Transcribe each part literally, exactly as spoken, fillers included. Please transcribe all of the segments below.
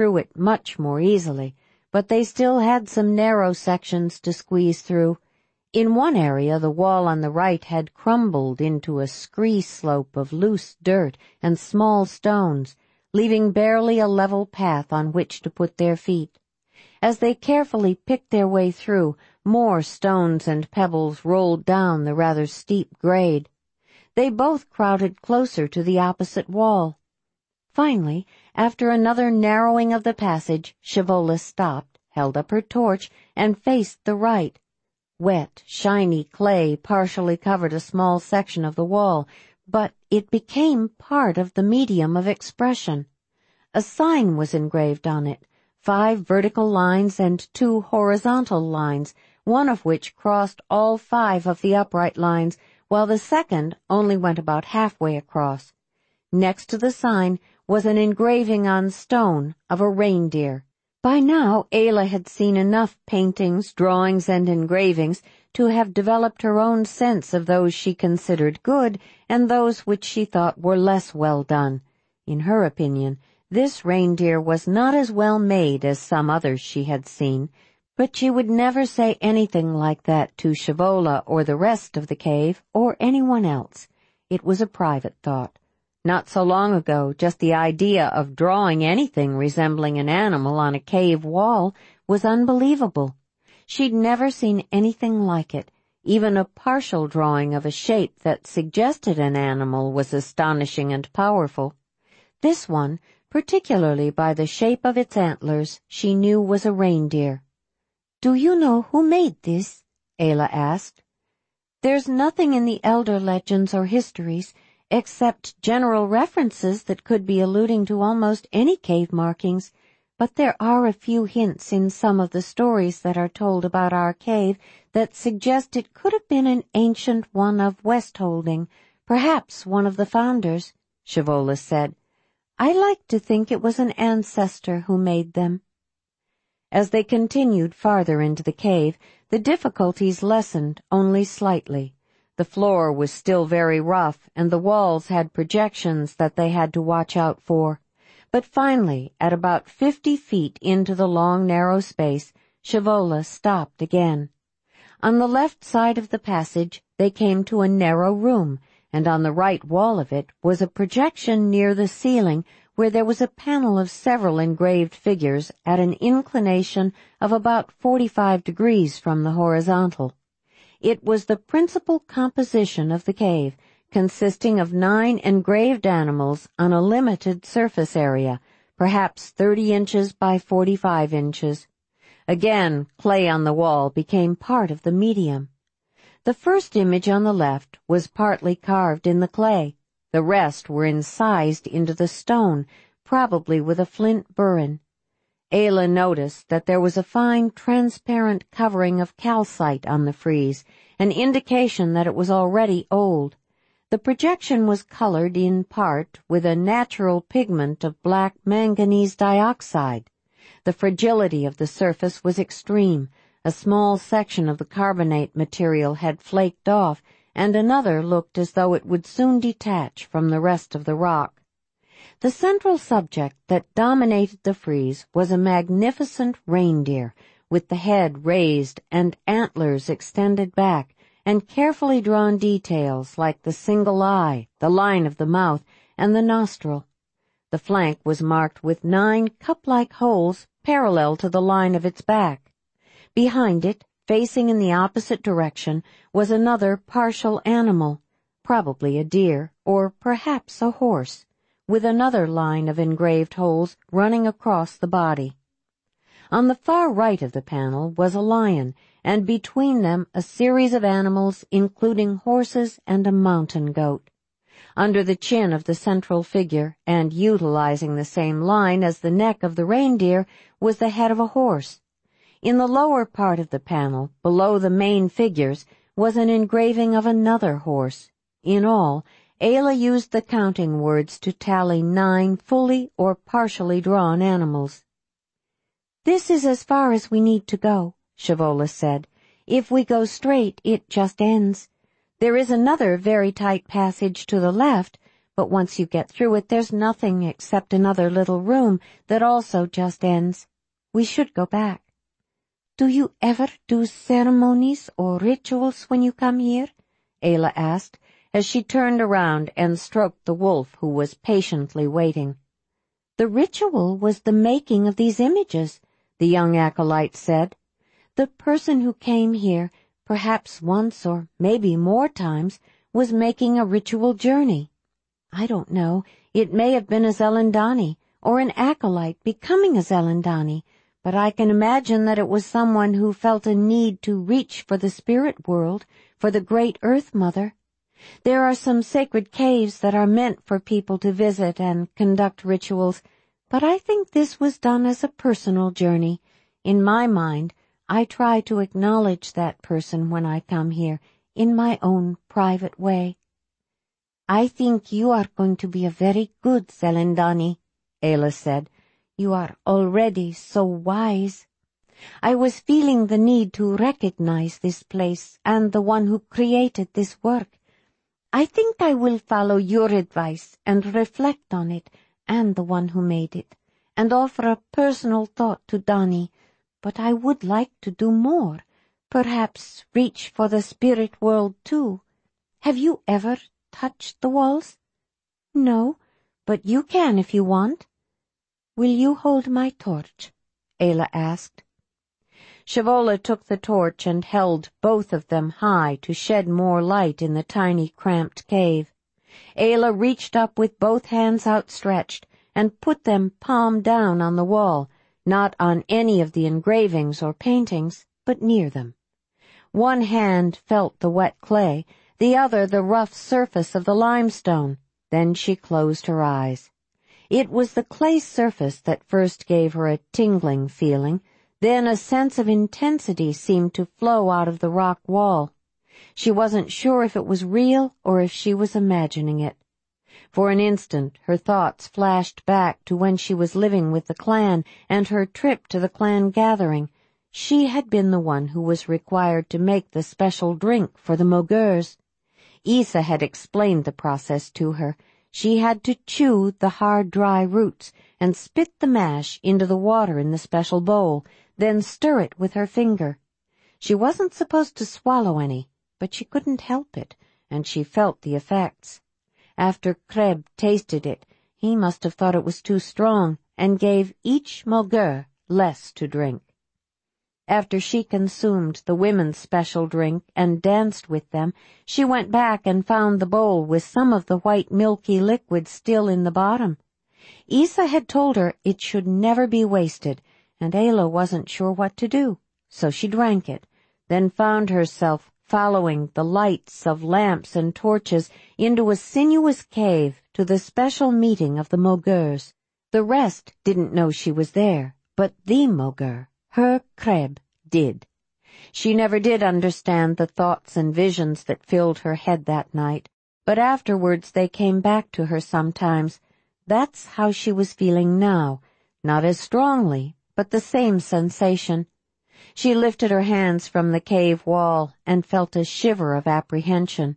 through it much more easily, but they still had some narrow sections to squeeze through. In one area the wall on the right had crumbled into a scree slope of loose dirt and small stones, leaving barely a level path on which to put their feet. As they carefully picked their way through, more stones and pebbles rolled down the rather steep grade. They both crowded closer to the opposite wall. Finally, after another narrowing of the passage, Shávola stopped, held up her torch, and faced the right. Wet, shiny clay partially covered a small section of the wall, but it became part of the medium of expression. A sign was engraved on it, five vertical lines and two horizontal lines, one of which crossed all five of the upright lines, while the second only went about halfway across. Next to the sign was an engraving on stone of a reindeer. By now, Ayla had seen enough paintings, drawings, and engravings to have developed her own sense of those she considered good and those which she thought were less well done. In her opinion, this reindeer was not as well made as some others she had seen, but she would never say anything like that to Shávola or the rest of the cave or anyone else. It was a private thought. Not so long ago, just the idea of drawing anything resembling an animal on a cave wall was unbelievable. She'd never seen anything like it. Even a partial drawing of a shape that suggested an animal was astonishing and powerful. This one, particularly by the shape of its antlers, she knew was a reindeer. "Do you know who made this?" Ayla asked. "There's nothing in the elder legends or histories except general references that could be alluding to almost any cave markings, but there are a few hints in some of the stories that are told about our cave that suggest it could have been an ancient one of Westholding, perhaps one of the founders," Shávola said. "I like to think it was an ancestor who made them." As they continued farther into the cave, the difficulties lessened only slightly. The floor was still very rough, and the walls had projections that they had to watch out for. But finally, at about fifty feet into the long, narrow space, Shávola stopped again. On the left side of the passage, they came to a narrow room, and on the right wall of it was a projection near the ceiling where there was a panel of several engraved figures at an inclination of about forty-five degrees from the horizontal. It was the principal composition of the cave, consisting of nine engraved animals on a limited surface area, perhaps thirty inches by forty-five inches. Again, clay on the wall became part of the medium. The first image on the left was partly carved in the clay. The rest were incised into the stone, probably with a flint burin. Ayla noticed that there was a fine transparent covering of calcite on the frieze, an indication that it was already old. The projection was colored in part with a natural pigment of black manganese dioxide. The fragility of the surface was extreme. A small section of the carbonate material had flaked off, and another looked as though it would soon detach from the rest of the rock. The central subject that dominated the frieze was a magnificent reindeer, with the head raised and antlers extended back, and carefully drawn details like the single eye, the line of the mouth, and the nostril. The flank was marked with nine cup-like holes parallel to the line of its back. Behind it, facing in the opposite direction, was another partial animal, probably a deer, or perhaps a horse, with another line of engraved holes running across the body. On the far right of the panel was a lion, and between them a series of animals including horses and a mountain goat. Under the chin of the central figure, and utilizing the same line as the neck of the reindeer, was the head of a horse. In the lower part of the panel, below the main figures, was an engraving of another horse. In all, Ayla used the counting words to tally nine fully or partially drawn animals. "This is as far as we need to go," Shávola said. "If we go straight, it just ends. There is another very tight passage to the left, but once you get through it, there's nothing except another little room that also just ends. We should go back." "Do you ever do ceremonies or rituals when you come here?" Ayla asked, as she turned around and stroked the wolf who was patiently waiting. "The ritual was the making of these images," the young acolyte said. "The person who came here, perhaps once or maybe more times, was making a ritual journey. I don't know, it may have been a Zelandani, or an acolyte becoming a Zelandani, but I can imagine that it was someone who felt a need to reach for the spirit world, for the great Earth Mother. There are some sacred caves that are meant for people to visit and conduct rituals, but I think this was done as a personal journey. In my mind, I try to acknowledge that person when I come here, in my own private way." "I think you are going to be a very good Zelandani," Ayla said. "You are already so wise. I was feeling the need to recognize this place and the one who created this work. I think I will follow your advice and reflect on it and the one who made it, and offer a personal thought to Dani, but I would like to do more, perhaps reach for the spirit world too. Have you ever touched the walls?" "No, but you can if you want." "Will you hold my torch?" Ayla asked. Shavola took the torch and held both of them high to shed more light in the tiny, cramped cave. Ayla reached up with both hands outstretched and put them palm down on the wall, not on any of the engravings or paintings, but near them. One hand felt the wet clay, the other the rough surface of the limestone. Then she closed her eyes. It was the clay surface that first gave her a tingling feeling. Then a sense of intensity seemed to flow out of the rock wall. She wasn't sure if it was real or if she was imagining it. For an instant her thoughts flashed back to when she was living with the clan and her trip to the clan gathering. She had been the one who was required to make the special drink for the Mogurs. Isa had explained the process to her. She had to chew the hard, dry roots and spit the mash into the water in the special bowl, then stir it with her finger. She wasn't supposed to swallow any, but she couldn't help it, and she felt the effects. After Kreb tasted it, he must have thought it was too strong, and gave each Mogur less to drink. After she consumed the women's special drink and danced with them, she went back and found the bowl with some of the white milky liquid still in the bottom. Isa had told her it should never be wasted, and Ayla wasn't sure what to do, so she drank it, then found herself following the lights of lamps and torches into a sinuous cave to the special meeting of the Mogurs. The rest didn't know she was there, but the Mogur, her Kreb, did. She never did understand the thoughts and visions that filled her head that night, but afterwards they came back to her sometimes. That's how she was feeling now, not as strongly, but the same sensation. She lifted her hands from the cave wall and felt a shiver of apprehension.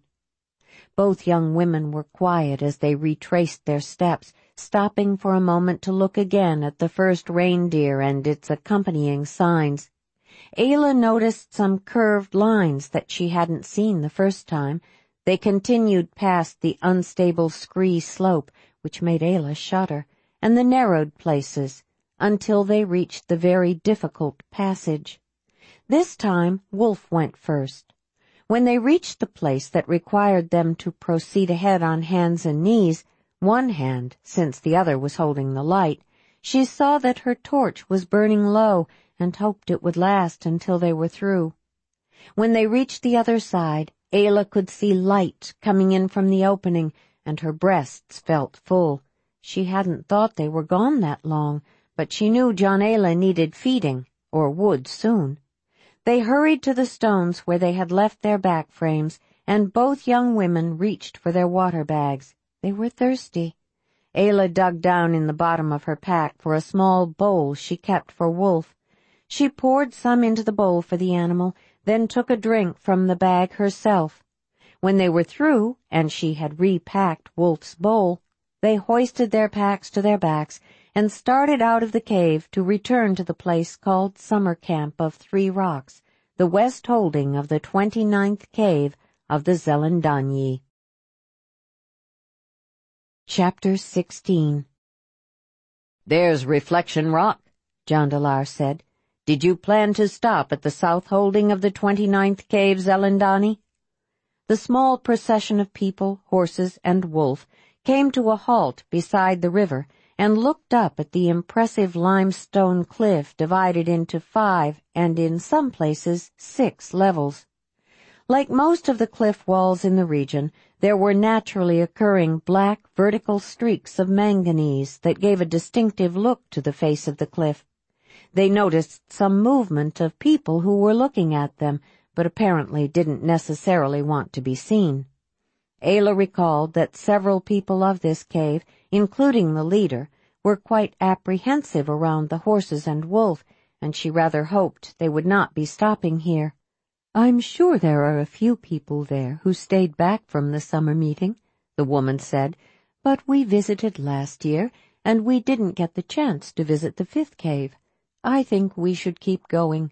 Both young women were quiet as they retraced their steps, stopping for a moment to look again at the first reindeer and its accompanying signs. Ayla noticed some curved lines that she hadn't seen the first time. They continued past the unstable scree slope, which made Ayla shudder, and the narrowed places, until they reached the very difficult passage. This time Wolf went first. When they reached the place that required them to proceed ahead on hands and knees, one hand, since the other was holding the light, she saw that her torch was burning low and hoped it would last until they were through. When they reached the other side, Ayla could see light coming in from the opening, and her breasts felt full. She hadn't thought they were gone that long, but she knew John Ayla needed feeding, or would soon. They hurried to the stones where they had left their back frames, and both young women reached for their water bags. They were thirsty. Ayla dug down in the bottom of her pack for a small bowl she kept for Wolf. She poured some into the bowl for the animal, then took a drink from the bag herself. When they were through, and she had repacked Wolf's bowl, they hoisted their packs to their backs and started out of the cave to return to the place called Summer Camp of Three Rocks, the west holding of the twenty-ninth cave of the Zelendanyi. Chapter sixteen. "There's Reflection Rock," Jandalar said. "Did you plan to stop at the south holding of the twenty-ninth cave, Zelendani?" The small procession of people, horses, and wolf came to a halt beside the river and looked up at the impressive limestone cliff divided into five and in some places six levels. Like most of the cliff walls in the region, there were naturally occurring black vertical streaks of manganese that gave a distinctive look to the face of the cliff. They noticed some movement of people who were looking at them, but apparently didn't necessarily want to be seen. Ayla recalled that several people of this cave, including the leader, were quite apprehensive around the horses and wolf, and she rather hoped they would not be stopping here. "I'm sure there are a few people there who stayed back from the summer meeting," the woman said, "but we visited last year, and we didn't get the chance to visit the fifth cave. I think we should keep going."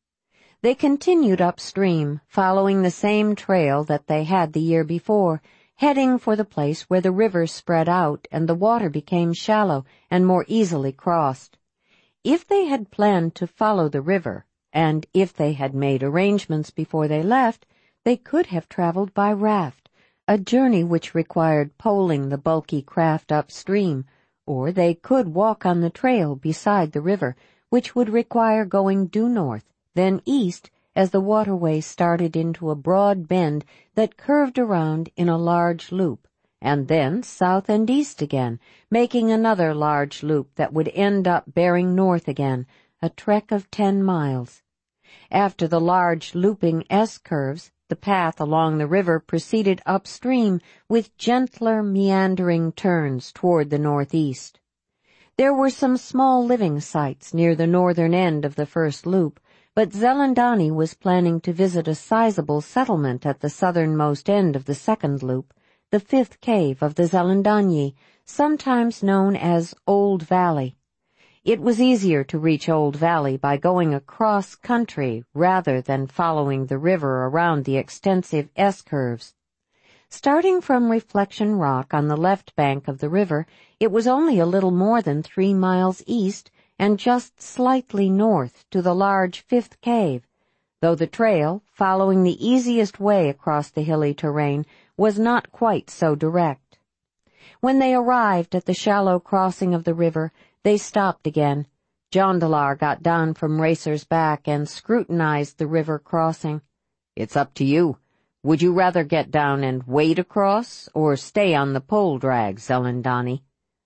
They continued upstream, following the same trail that they had the year before, heading for the place where the river spread out and the water became shallow and more easily crossed. If they had planned to follow the river, and if they had made arrangements before they left, they could have traveled by raft, a journey which required poling the bulky craft upstream, or they could walk on the trail beside the river, which would require going due north, then east, as the waterway started into a broad bend that curved around in a large loop, and then south and east again, making another large loop that would end up bearing north again, a trek of ten miles. After the large looping S-curves, the path along the river proceeded upstream with gentler meandering turns toward the northeast. There were some small living sites near the northern end of the first loop, but Zelendani was planning to visit a sizable settlement at the southernmost end of the second loop, the fifth cave of the Zelendanyi, sometimes known as Old Valley. It was easier to reach Old Valley by going across country rather than following the river around the extensive S-curves. Starting from Reflection Rock on the left bank of the river, it was only a little more than three miles east and just slightly north to the large fifth cave, though the trail, following the easiest way across the hilly terrain, was not quite so direct. When they arrived at the shallow crossing of the river, they stopped again. Jandalar got down from Racer's back and scrutinized the river crossing. "It's up to you. Would you rather get down and wade across, or stay on the pole drag, Zelendani?"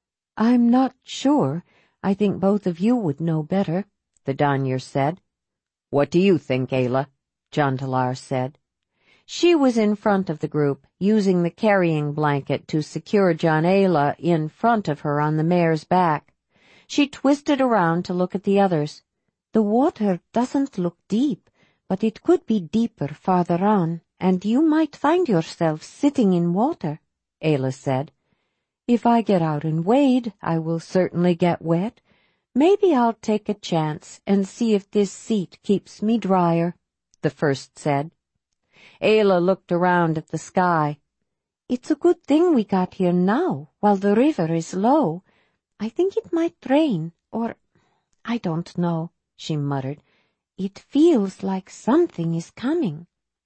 "I'm not sure. I think both of you would know better," the Danyer said. "What do you think, Ayla?" Jandalar said. She was in front of the group, using the carrying blanket to secure John Ayla in front of her on the mare's back. She twisted around to look at the others. "The water doesn't look deep, but it could be deeper farther on, and you might find yourself sitting in water," Ayla said. "If I get out and wade, I will certainly get wet. Maybe I'll take a chance and see if this seat keeps me drier," the first said. Ayla looked around at the sky. "It's a good thing we got here now, while the river is low. I think it might rain, or I don't know," she muttered. "It feels like something is coming."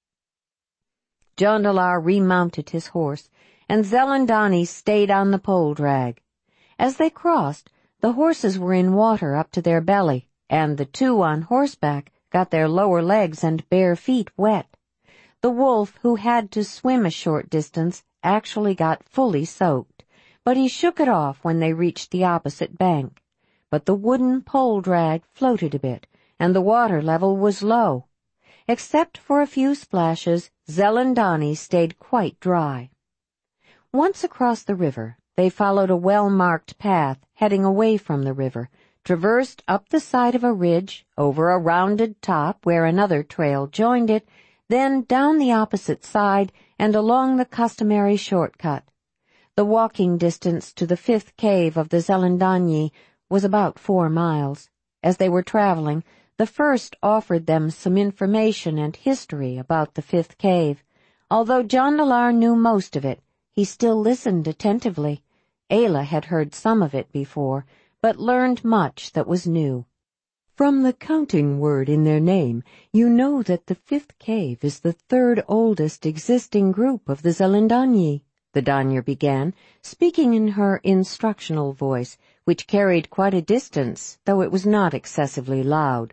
Jandalar remounted his horse, and Zelendani stayed on the pole drag. As they crossed, the horses were in water up to their belly, and the two on horseback got their lower legs and bare feet wet. The wolf, who had to swim a short distance, actually got fully soaked, but he shook it off when they reached the opposite bank. But the wooden pole drag floated a bit, and the water level was low. Except for a few splashes, Zelendani stayed quite dry. Once across the river, they followed a well-marked path heading away from the river, traversed up the side of a ridge, over a rounded top where another trail joined it, then down the opposite side and along the customary shortcut. The walking distance to the fifth cave of the Zelendanyi was about four miles. As they were traveling, the first offered them some information and history about the fifth cave. Although Jandalar knew most of it, he still listened attentively. Ayla had heard some of it before, but learned much that was new. From the counting word in their name, you know that the fifth cave is the third oldest existing group of the Zelendanyi, the Danyer began, speaking in her instructional voice, which carried quite a distance, though it was not excessively loud.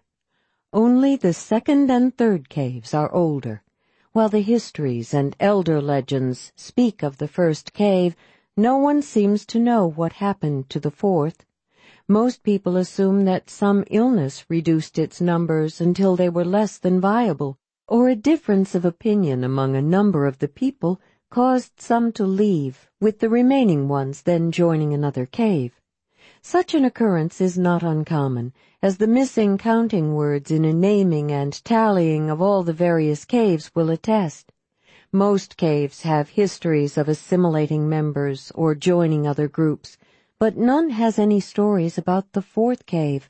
Only the second and third caves are older. While the histories and elder legends speak of the first cave, no one seems to know what happened to the fourth. Most people assume that some illness reduced its numbers until they were less than viable, or a difference of opinion among a number of the people caused some to leave, with the remaining ones then joining another cave. Such an occurrence is not uncommon, as the missing counting words in a naming and tallying of all the various caves will attest. Most caves have histories of assimilating members or joining other groups, but none has any stories about the fourth cave.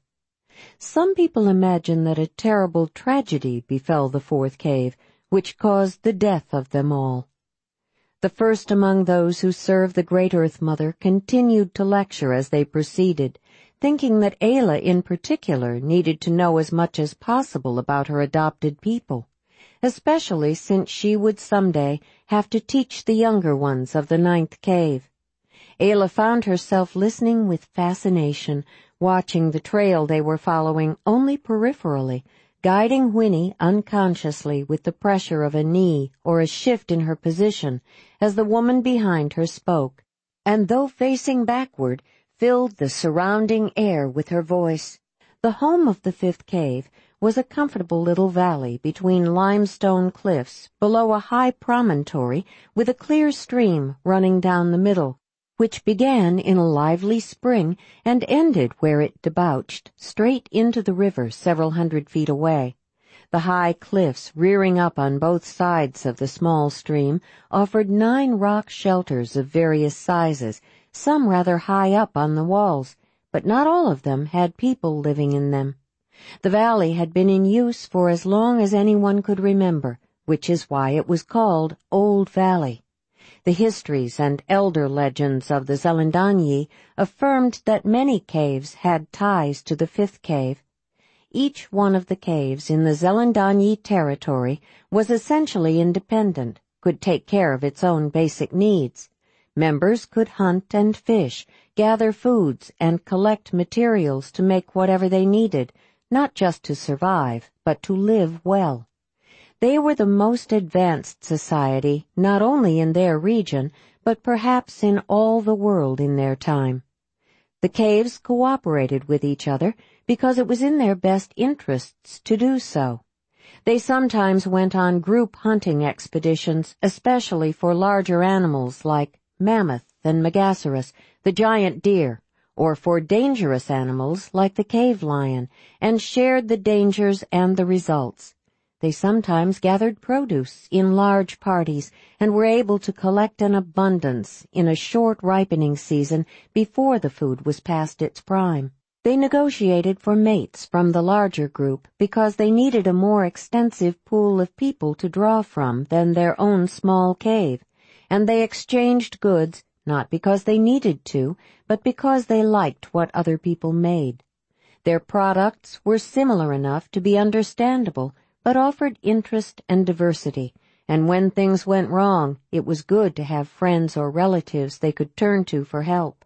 Some people imagine that a terrible tragedy befell the fourth cave, which caused the death of them all. The first among those who served the Great Earth Mother continued to lecture as they proceeded, thinking that Ayla in particular needed to know as much as possible about her adopted people, especially since she would someday have to teach the younger ones of the ninth cave. Ayla found herself listening with fascination, watching the trail they were following only peripherally, guiding Winnie unconsciously with the pressure of a knee or a shift in her position as the woman behind her spoke, and though facing backward, filled the surrounding air with her voice. The home of the fifth cave was a comfortable little valley between limestone cliffs below a high promontory with a clear stream running down the middle, which began in a lively spring and ended where it debouched, straight into the river several hundred feet away. The high cliffs rearing up on both sides of the small stream offered nine rock shelters of various sizes, some rather high up on the walls, but not all of them had people living in them. The valley had been in use for as long as anyone could remember, which is why it was called Old Valley. The histories and elder legends of the Zelendanyi affirmed that many caves had ties to the fifth cave. Each one of the caves in the Zelendanyi territory was essentially independent, could take care of its own basic needs. Members could hunt and fish, gather foods, and collect materials to make whatever they needed, not just to survive, but to live well. They were the most advanced society, not only in their region, but perhaps in all the world in their time. The caves cooperated with each other because it was in their best interests to do so. They sometimes went on group hunting expeditions, especially for larger animals like mammoth and megaceros, the giant deer, or for dangerous animals like the cave lion, and shared the dangers and the results. They sometimes gathered produce in large parties and were able to collect an abundance in a short ripening season before the food was past its prime. They negotiated for mates from the larger group because they needed a more extensive pool of people to draw from than their own small cave, and they exchanged goods not because they needed to, but because they liked what other people made. Their products were similar enough to be understandable, but offered interest and diversity, and when things went wrong, it was good to have friends or relatives they could turn to for help.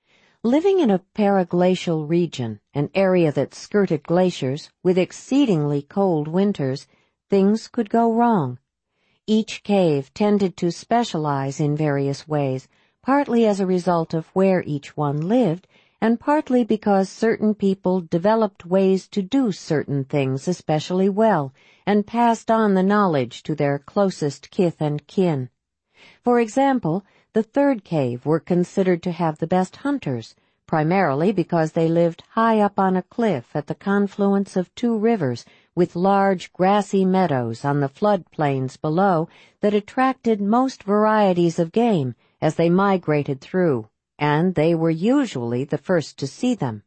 Living in a paraglacial region, an area that skirted glaciers, with exceedingly cold winters, things could go wrong. Each cave tended to specialize in various ways, partly as a result of where each one lived, and partly because certain people developed ways to do certain things especially well, and passed on the knowledge to their closest kith and kin. For example, the third cave were considered to have the best hunters, primarily because they lived high up on a cliff at the confluence of two rivers, with large grassy meadows on the flood plains below that attracted most varieties of game as they migrated through, and they were usually the first to see them.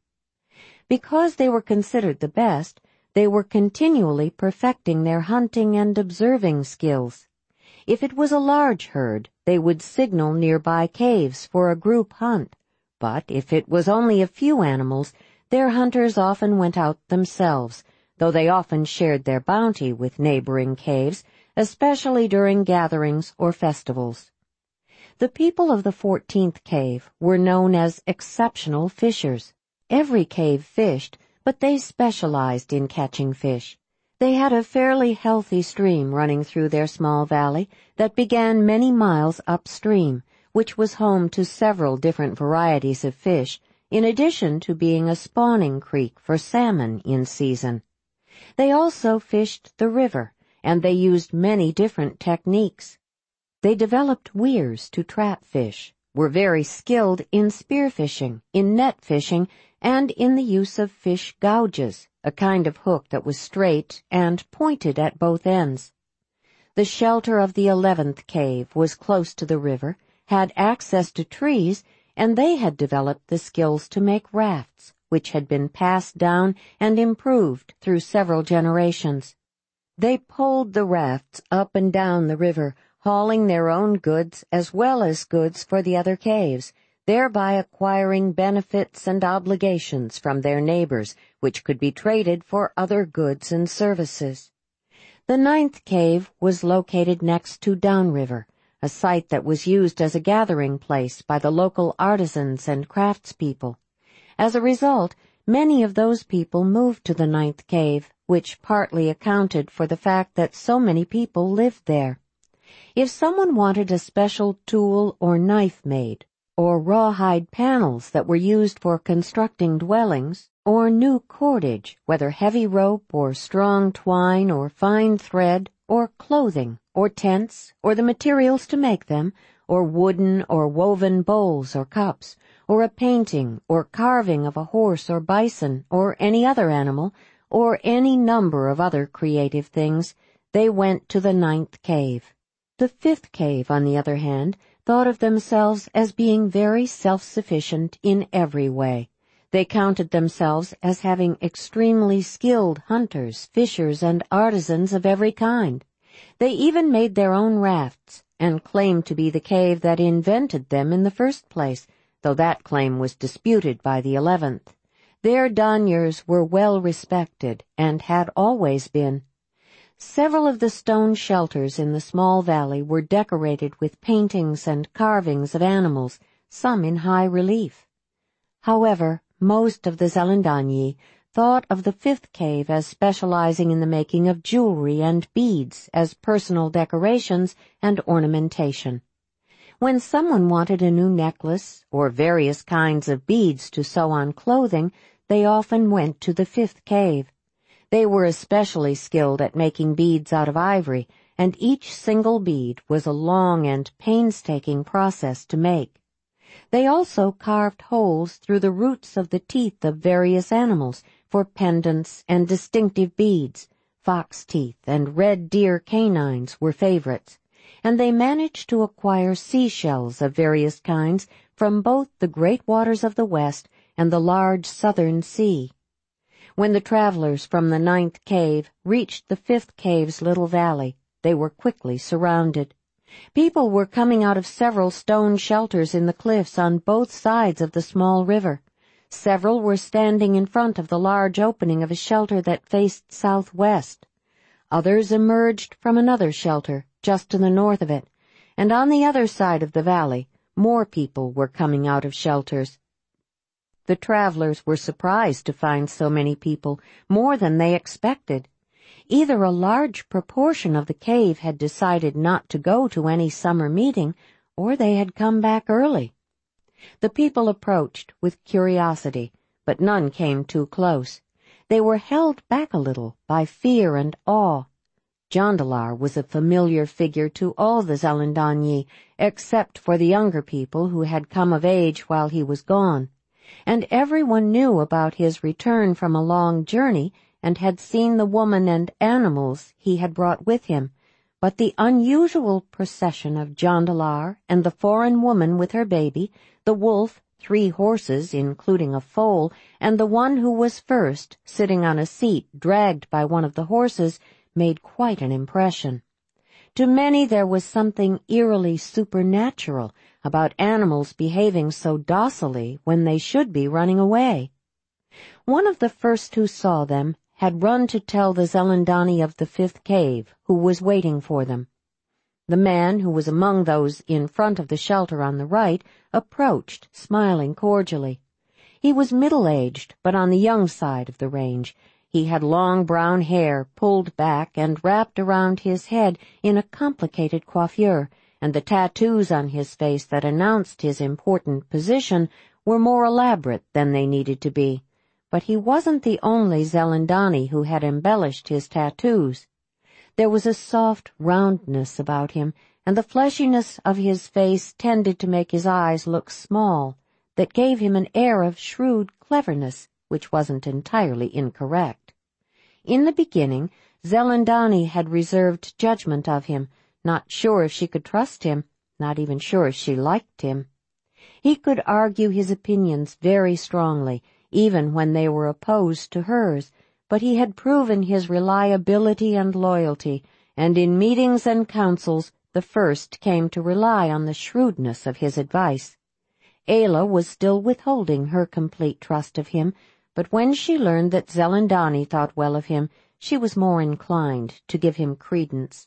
Because they were considered the best, they were continually perfecting their hunting and observing skills. If it was a large herd, they would signal nearby caves for a group hunt, but if it was only a few animals, their hunters often went out themselves, though they often shared their bounty with neighboring caves, especially during gatherings or festivals. The people of the fourteenth cave were known as exceptional fishers. Every cave fished, but they specialized in catching fish. They had a fairly healthy stream running through their small valley that began many miles upstream, which was home to several different varieties of fish, in addition to being a spawning creek for salmon in season. They also fished the river, and they used many different techniques. They developed weirs to trap fish, were very skilled in spearfishing, in net fishing, and in the use of fish gouges, a kind of hook that was straight and pointed at both ends. The shelter of the eleventh cave was close to the river, had access to trees, and they had developed the skills to make rafts, which had been passed down and improved through several generations. They poled the rafts up and down the river, hauling their own goods as well as goods for the other caves, thereby acquiring benefits and obligations from their neighbors, which could be traded for other goods and services. The ninth cave was located next to Downriver, a site that was used as a gathering place by the local artisans and craftspeople. As a result, many of those people moved to the ninth cave, which partly accounted for the fact that so many people lived there. If someone wanted a special tool or knife made, or rawhide panels that were used for constructing dwellings, or new cordage, whether heavy rope or strong twine or fine thread, or clothing, or tents, or the materials to make them, or wooden or woven bowls or cups, or a painting or carving of a horse or bison or any other animal, or any number of other creative things, they went to the ninth cave. The fifth cave, on the other hand, thought of themselves as being very self-sufficient in every way. They counted themselves as having extremely skilled hunters, fishers, and artisans of every kind. They even made their own rafts, and claimed to be the cave that invented them in the first place, though that claim was disputed by the eleventh. Their danyers were well respected, and had always been. Several of the stone shelters in the small valley were decorated with paintings and carvings of animals, some in high relief. However, most of the Zelendanyi thought of the fifth cave as specializing in the making of jewelry and beads as personal decorations and ornamentation. When someone wanted a new necklace or various kinds of beads to sew on clothing, they often went to the fifth cave. They were especially skilled at making beads out of ivory, and each single bead was a long and painstaking process to make. They also carved holes through the roots of the teeth of various animals for pendants and distinctive beads. Fox teeth and red deer canines were favorites, and they managed to acquire seashells of various kinds from both the great waters of the west and the large southern sea. When the travelers from the ninth cave reached the fifth cave's little valley, they were quickly surrounded. People were coming out of several stone shelters in the cliffs on both sides of the small river. Several were standing in front of the large opening of a shelter that faced southwest. Others emerged from another shelter just to the north of it, and on the other side of the valley, more people were coming out of shelters. The travelers were surprised to find so many people, more than they expected. Either a large proportion of the cave had decided not to go to any summer meeting, or they had come back early. The people approached with curiosity, but none came too close. They were held back a little by fear and awe. Jandalar was a familiar figure to all the Zelendanyi, except for the younger people who had come of age while he was gone, and everyone knew about his return from a long journey and had seen the woman and animals he had brought with him, but the unusual procession of Jondalar and the foreign woman with her baby, the wolf, three horses, including a foal, and the one who was first, sitting on a seat dragged by one of the horses, made quite an impression. To many there was something eerily supernatural about animals behaving so docilely when they should be running away. One of the first who saw them had run to tell the Zelandani of the fifth cave, who was waiting for them. The man, who was among those in front of the shelter on the right, approached, smiling cordially. He was middle-aged, but on the young side of the range. He had long brown hair pulled back and wrapped around his head in a complicated coiffure, and the tattoos on his face that announced his important position were more elaborate than they needed to be. But he wasn't the only Zelandani who had embellished his tattoos. There was a soft roundness about him, and the fleshiness of his face tended to make his eyes look small, that gave him an air of shrewd cleverness, which wasn't entirely incorrect. In the beginning, Zelandani had reserved judgment of him, not sure if she could trust him, not even sure if she liked him. He could argue his opinions very strongly, even when they were opposed to hers, but he had proven his reliability and loyalty, and in meetings and councils the first came to rely on the shrewdness of his advice. Ayla was still withholding her complete trust of him, but when she learned that Zelandani thought well of him, she was more inclined to give him credence.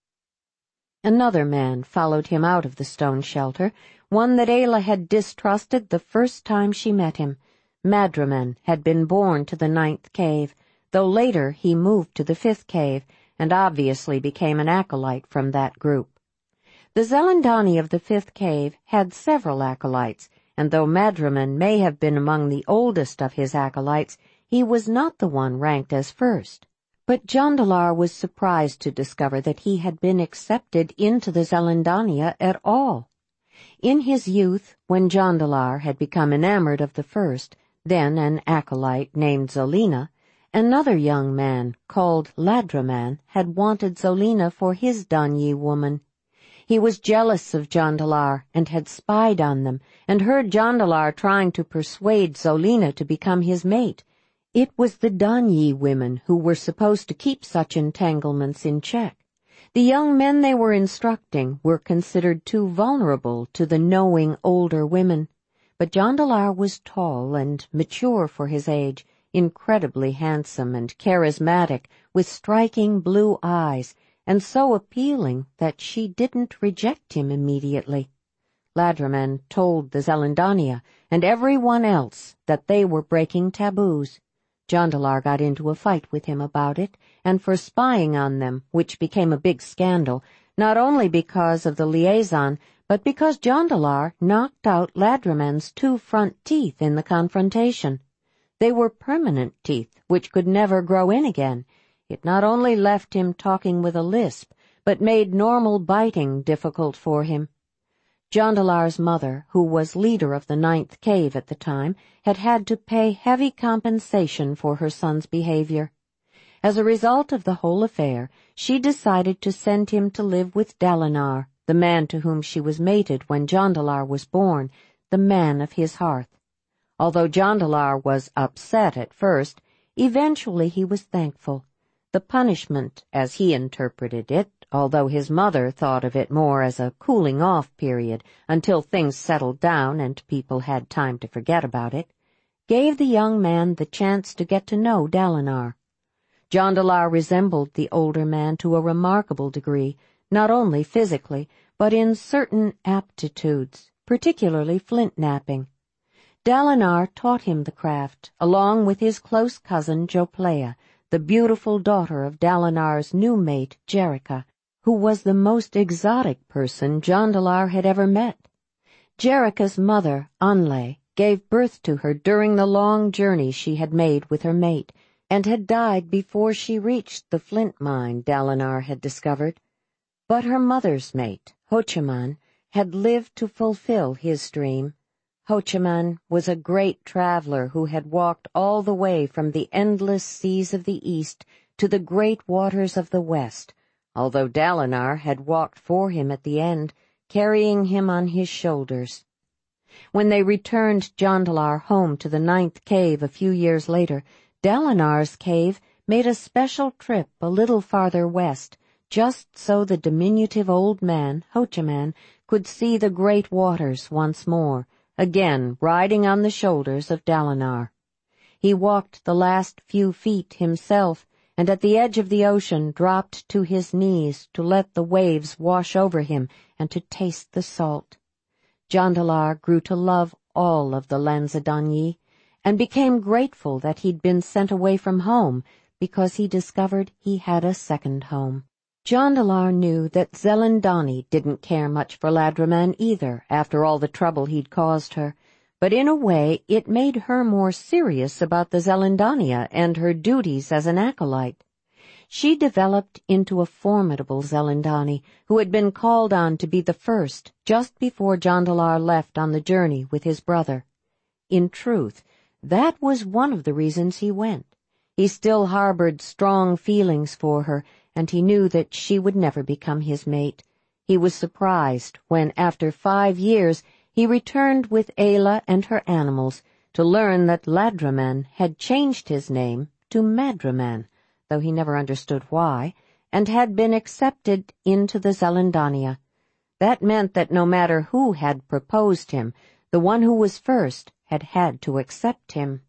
Another man followed him out of the stone shelter, one that Ayla had distrusted the first time she met him. Madraman had been born to the ninth cave, though later he moved to the fifth cave, and obviously became an acolyte from that group. The Zelandani of the fifth cave had several acolytes, and though Madraman may have been among the oldest of his acolytes, he was not the one ranked as first. But Jondalar was surprised to discover that he had been accepted into the Zelandania at all. In his youth, when Jondalar had become enamored of the first, then an acolyte named Zolina, another young man, called Ladraman, had wanted Zolina for his Danyi woman. He was jealous of Jondalar and had spied on them, and heard Jondalar trying to persuade Zolina to become his mate. It was the Danyi women who were supposed to keep such entanglements in check. The young men they were instructing were considered too vulnerable to the knowing older women. But Jondalar was tall and mature for his age, incredibly handsome and charismatic, with striking blue eyes, and so appealing that she didn't reject him immediately. Ladraman told the Zelandania and everyone else that they were breaking taboos. Jondalar got into a fight with him about it, and for spying on them, which became a big scandal, not only because of the liaison, but because Jondalar knocked out Ladraman's two front teeth in the confrontation. They were permanent teeth, which could never grow in again. It not only left him talking with a lisp, but made normal biting difficult for him. Jondalar's mother, who was leader of the ninth cave at the time, had had to pay heavy compensation for her son's behavior. As a result of the whole affair, she decided to send him to live with Dalinar, the man to whom she was mated when Jondalar was born, the man of his hearth. Although Jondalar was upset at first, eventually he was thankful. The punishment, as he interpreted it, although his mother thought of it more as a cooling-off period until things settled down and people had time to forget about it, gave the young man the chance to get to know Dalinar. Jondalar resembled the older man to a remarkable degree, not only physically, but in certain aptitudes, particularly flint-knapping. Dalinar taught him the craft, along with his close cousin Joplea, the beautiful daughter of Dalinar's new mate, Jerrica, who was the most exotic person Jondalar had ever met. Jerrica's mother, Anle, gave birth to her during the long journey she had made with her mate, and had died before she reached the flint mine Dalinar had discovered. But her mother's mate, Hochaman, had lived to fulfill his dream. Hochaman was a great traveler who had walked all the way from the endless seas of the east to the great waters of the west, although Dalinar had walked for him at the end, carrying him on his shoulders. When they returned Jondalar home to the ninth cave a few years later, Dalinar's cave made a special trip a little farther west, just so the diminutive old man, Hochaman, could see the great waters once more, again riding on the shoulders of Dalinar. He walked the last few feet himself, and at the edge of the ocean dropped to his knees to let the waves wash over him and to taste the salt. Jondalar grew to love all of the Lanzadonyi, and became grateful that he'd been sent away from home, because he discovered he had a second home. Jondalar knew that Zelindani didn't care much for Ladraman either, after all the trouble he'd caused her, but in a way it made her more serious about the Zelindania and her duties as an acolyte. She developed into a formidable Zelindani who had been called on to be the first just before Jondalar left on the journey with his brother. In truth, that was one of the reasons he went. He still harbored strong feelings for her, and he knew that she would never become his mate. He was surprised when, after five years, he returned with Ayla and her animals to learn that Ladraman had changed his name to Madraman, though he never understood why, and had been accepted into the Zelindania. That meant that no matter who had proposed him, the one who was first had had to accept him.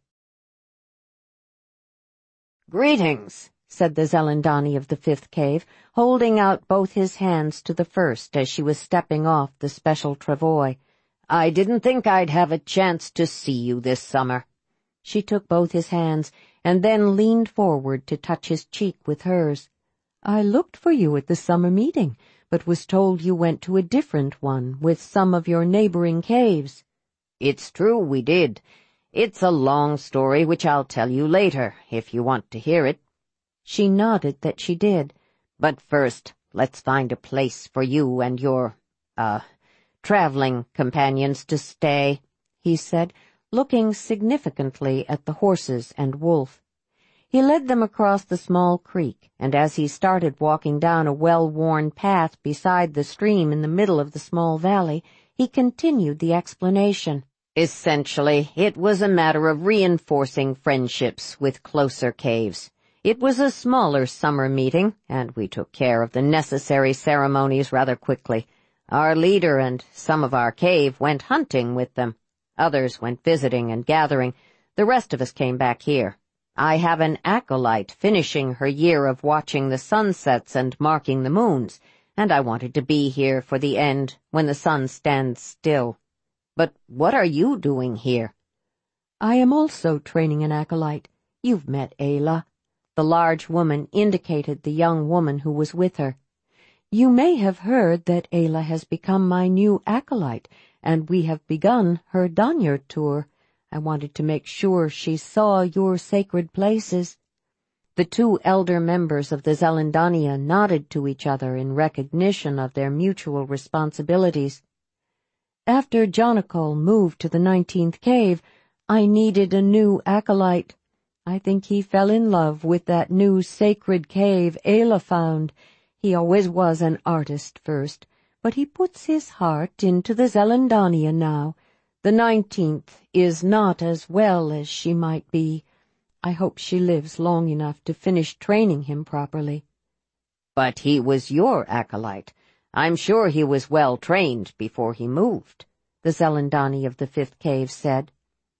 "Greetings," said the Zelindani of the fifth cave, holding out both his hands to the first as she was stepping off the special travois. "I didn't think I'd have a chance to see you this summer." She took both his hands and then leaned forward to touch his cheek with hers. "I looked for you at the summer meeting, but was told you went to a different one with some of your neighboring caves." "It's true we did. It's a long story which I'll tell you later, if you want to hear it." She nodded that she did. "But first, let's find a place for you and your, uh, traveling companions to stay," he said, looking significantly at the horses and Wolf. He led them across the small creek, and as he started walking down a well-worn path beside the stream in the middle of the small valley, he continued the explanation. "Essentially, it was a matter of reinforcing friendships with closer caves. It was a smaller summer meeting, and we took care of the necessary ceremonies rather quickly. Our leader and some of our cave went hunting with them. Others went visiting and gathering. The rest of us came back here. I have an acolyte finishing her year of watching the sunsets and marking the moons, and I wanted to be here for the end, when the sun stands still. But what are you doing here?" "I am also training an acolyte. You've met Ayla." The large woman indicated the young woman who was with her. "You may have heard that Ayla has become my new acolyte, and we have begun her Danyar tour. I wanted to make sure she saw your sacred places." The two elder members of the Zelindania nodded to each other in recognition of their mutual responsibilities. "After Jonakol moved to the nineteenth cave, I needed a new acolyte. I think he fell in love with that new sacred cave Ayla found. He always was an artist first, but he puts his heart into the Zelindania now. The nineteenth is not as well as she might be. I hope she lives long enough to finish training him properly." "But he was your acolyte. I'm sure he was well trained before he moved," the Zelindani of the fifth cave said.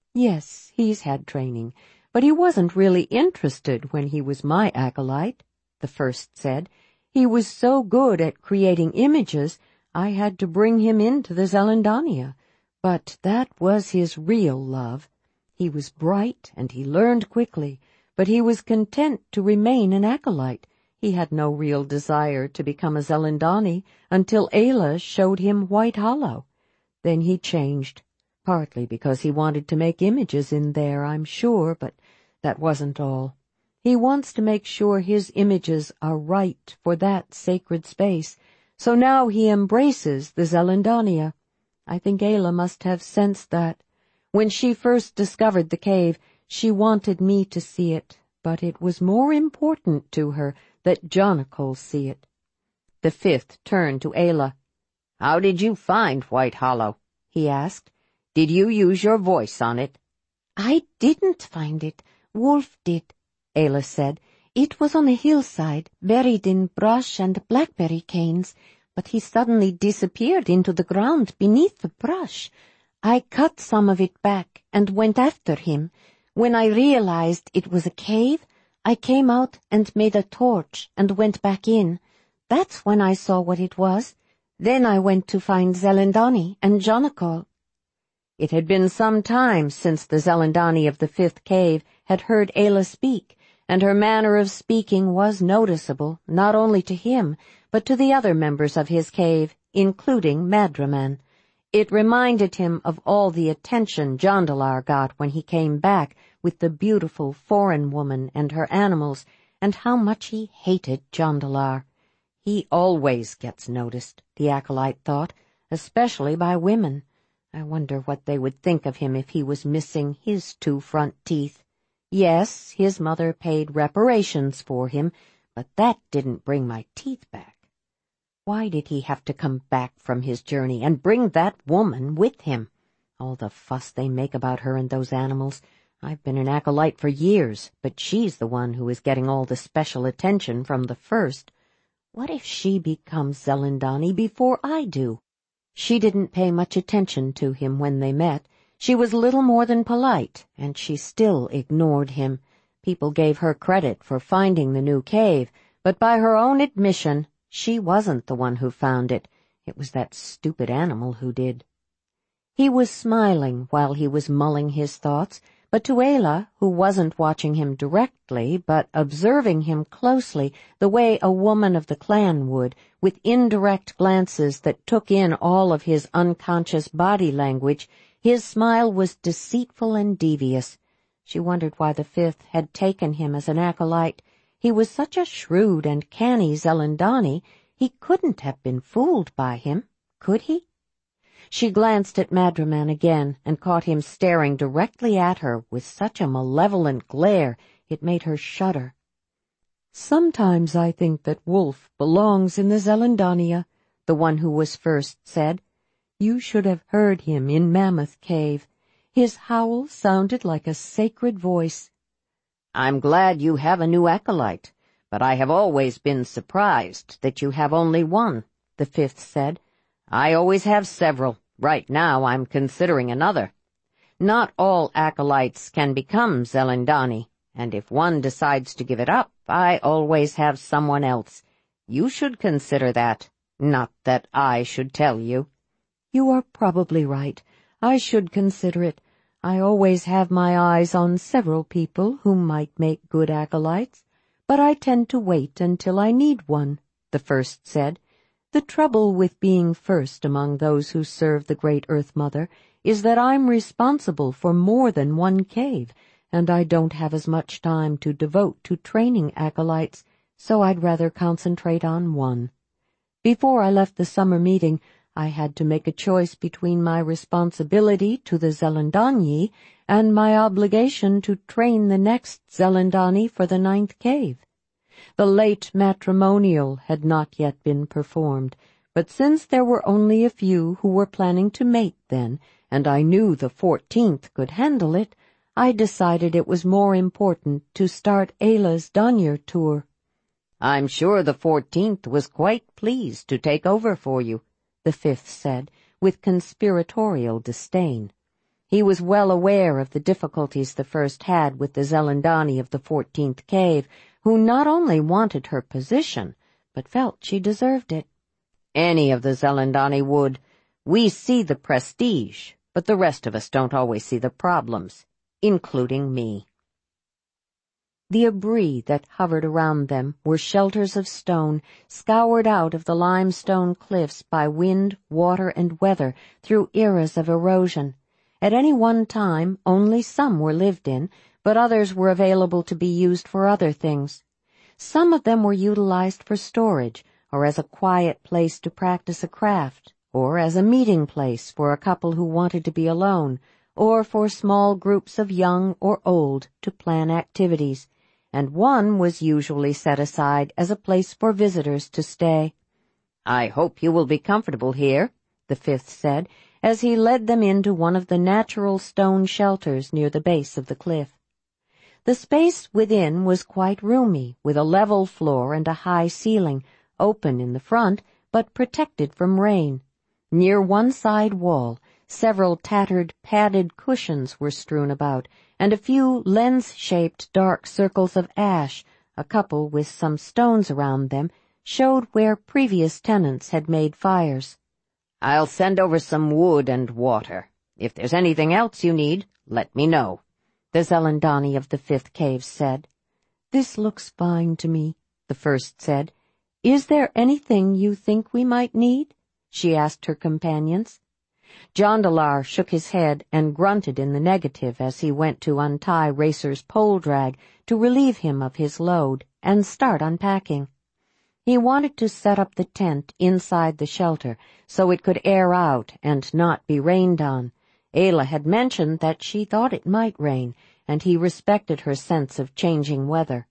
"Yes, he's had training, but he wasn't really interested when he was my acolyte," the first said. "He was so good at creating images, I had to bring him into the Zelindania. But that was his real love. He was bright and he learned quickly, but he was content to remain an acolyte. He had no real desire to become a Zelindani until Ayla showed him White Hollow. Then he changed, partly because he wanted to make images in there, I'm sure, but that wasn't all. He wants to make sure his images are right for that sacred space, so now he embraces the Zelindania. I think Ayla must have sensed that. When she first discovered the cave, she wanted me to see it, but it was more important to her that Jonacol see it. The fifth turned to Ayla. "How did you find White Hollow?" he asked. "Did you use your voice on it?" "I didn't find it. Wolf did," Ayla said. "It was on a hillside, buried in brush and blackberry canes, but he suddenly disappeared into the ground beneath the brush. I cut some of it back and went after him. When I realized it was a cave, I came out and made a torch and went back in. That's when I saw what it was. Then I went to find Zelendani and Jonacol." It had been some time since the Zelendani of the fifth cave had heard Ayla speak, and her manner of speaking was noticeable, not only to him, but to the other members of his cave, including Madraman. It reminded him of all the attention Jondalar got when he came back with the beautiful foreign woman and her animals, and how much he hated Jondalar. He always gets noticed, the acolyte thought, especially by women. I wonder what they would think of him if he was missing his two front teeth. Yes, his mother paid reparations for him, but that didn't bring my teeth back. Why did he have to come back from his journey and bring that woman with him? All the fuss they make about her and those animals. I've been an acolyte for years, but she's the one who is getting all the special attention from the first. What if she becomes Zelendani before I do? She didn't pay much attention to him when they met. She was little more than polite, and she still ignored him. People gave her credit for finding the new cave, but by her own admission, she wasn't the one who found it. It was that stupid animal who did. He was smiling while he was mulling his thoughts, but to Ayla, who wasn't watching him directly, but observing him closely the way a woman of the clan would, with indirect glances that took in all of his unconscious body language, his smile was deceitful and devious. She wondered why the fifth had taken him as an acolyte. He was such a shrewd and canny Zelendani, he couldn't have been fooled by him, could he? She glanced at Madraman again and caught him staring directly at her with such a malevolent glare it made her shudder. "Sometimes I think that Wolf belongs in the Zelendania," the one who was first said. "You should have heard him in Mammoth Cave. His howl sounded like a sacred voice." "I'm glad you have a new acolyte, but I have always been surprised that you have only one," the fifth said. "I always have several. Right now I'm considering another. Not all acolytes can become Zelendani, and if one decides to give it up, I always have someone else. You should consider that. Not that I should tell you." "You are probably right. I should consider it. I always have my eyes on several people who might make good acolytes, but I tend to wait until I need one," the first said. "The trouble with being first among those who serve the great Earth Mother is that I'm responsible for more than one cave, and I don't have as much time to devote to training acolytes, so I'd rather concentrate on one. Before I left the summer meeting, I had to make a choice between my responsibility to the Zelendani and my obligation to train the next Zelendani for the ninth cave. The late matrimonial had not yet been performed, but since there were only a few who were planning to mate then, and I knew the fourteenth could handle it, I decided it was more important to start Ayla's Danyar tour. "I'm sure the fourteenth was quite pleased to take over for you," the fifth said, with conspiratorial disdain. He was well aware of the difficulties the first had with the Zelendani of the fourteenth cave, who not only wanted her position, but felt she deserved it. "Any of the Zelendani would. We see the prestige, but the rest of us don't always see the problems, including me." The abri that hovered around them were shelters of stone, scoured out of the limestone cliffs by wind, water, and weather through eras of erosion. At any one time, only some were lived in, but others were available to be used for other things. Some of them were utilized for storage, or as a quiet place to practice a craft, or as a meeting place for a couple who wanted to be alone, or for small groups of young or old to plan activities, and one was usually set aside as a place for visitors to stay. "I hope you will be comfortable here," the fifth said, as he led them into one of the natural stone shelters near the base of the cliff. The space within was quite roomy, with a level floor and a high ceiling, open in the front, but protected from rain. Near one side wall, several tattered, padded cushions were strewn about, and a few lens-shaped dark circles of ash, a couple with some stones around them, showed where previous tenants had made fires. "I'll send over some wood and water. If there's anything else you need, let me know," the Zelandani of the fifth cave said. "This looks fine to me," the first said. "Is there anything you think we might need?" she asked her companions. Jondalar shook his head and grunted in the negative as he went to untie Racer's pole drag to relieve him of his load and start unpacking. He wanted to set up the tent inside the shelter so it could air out and not be rained on. Ayla had mentioned that she thought it might rain, and he respected her sense of changing weather.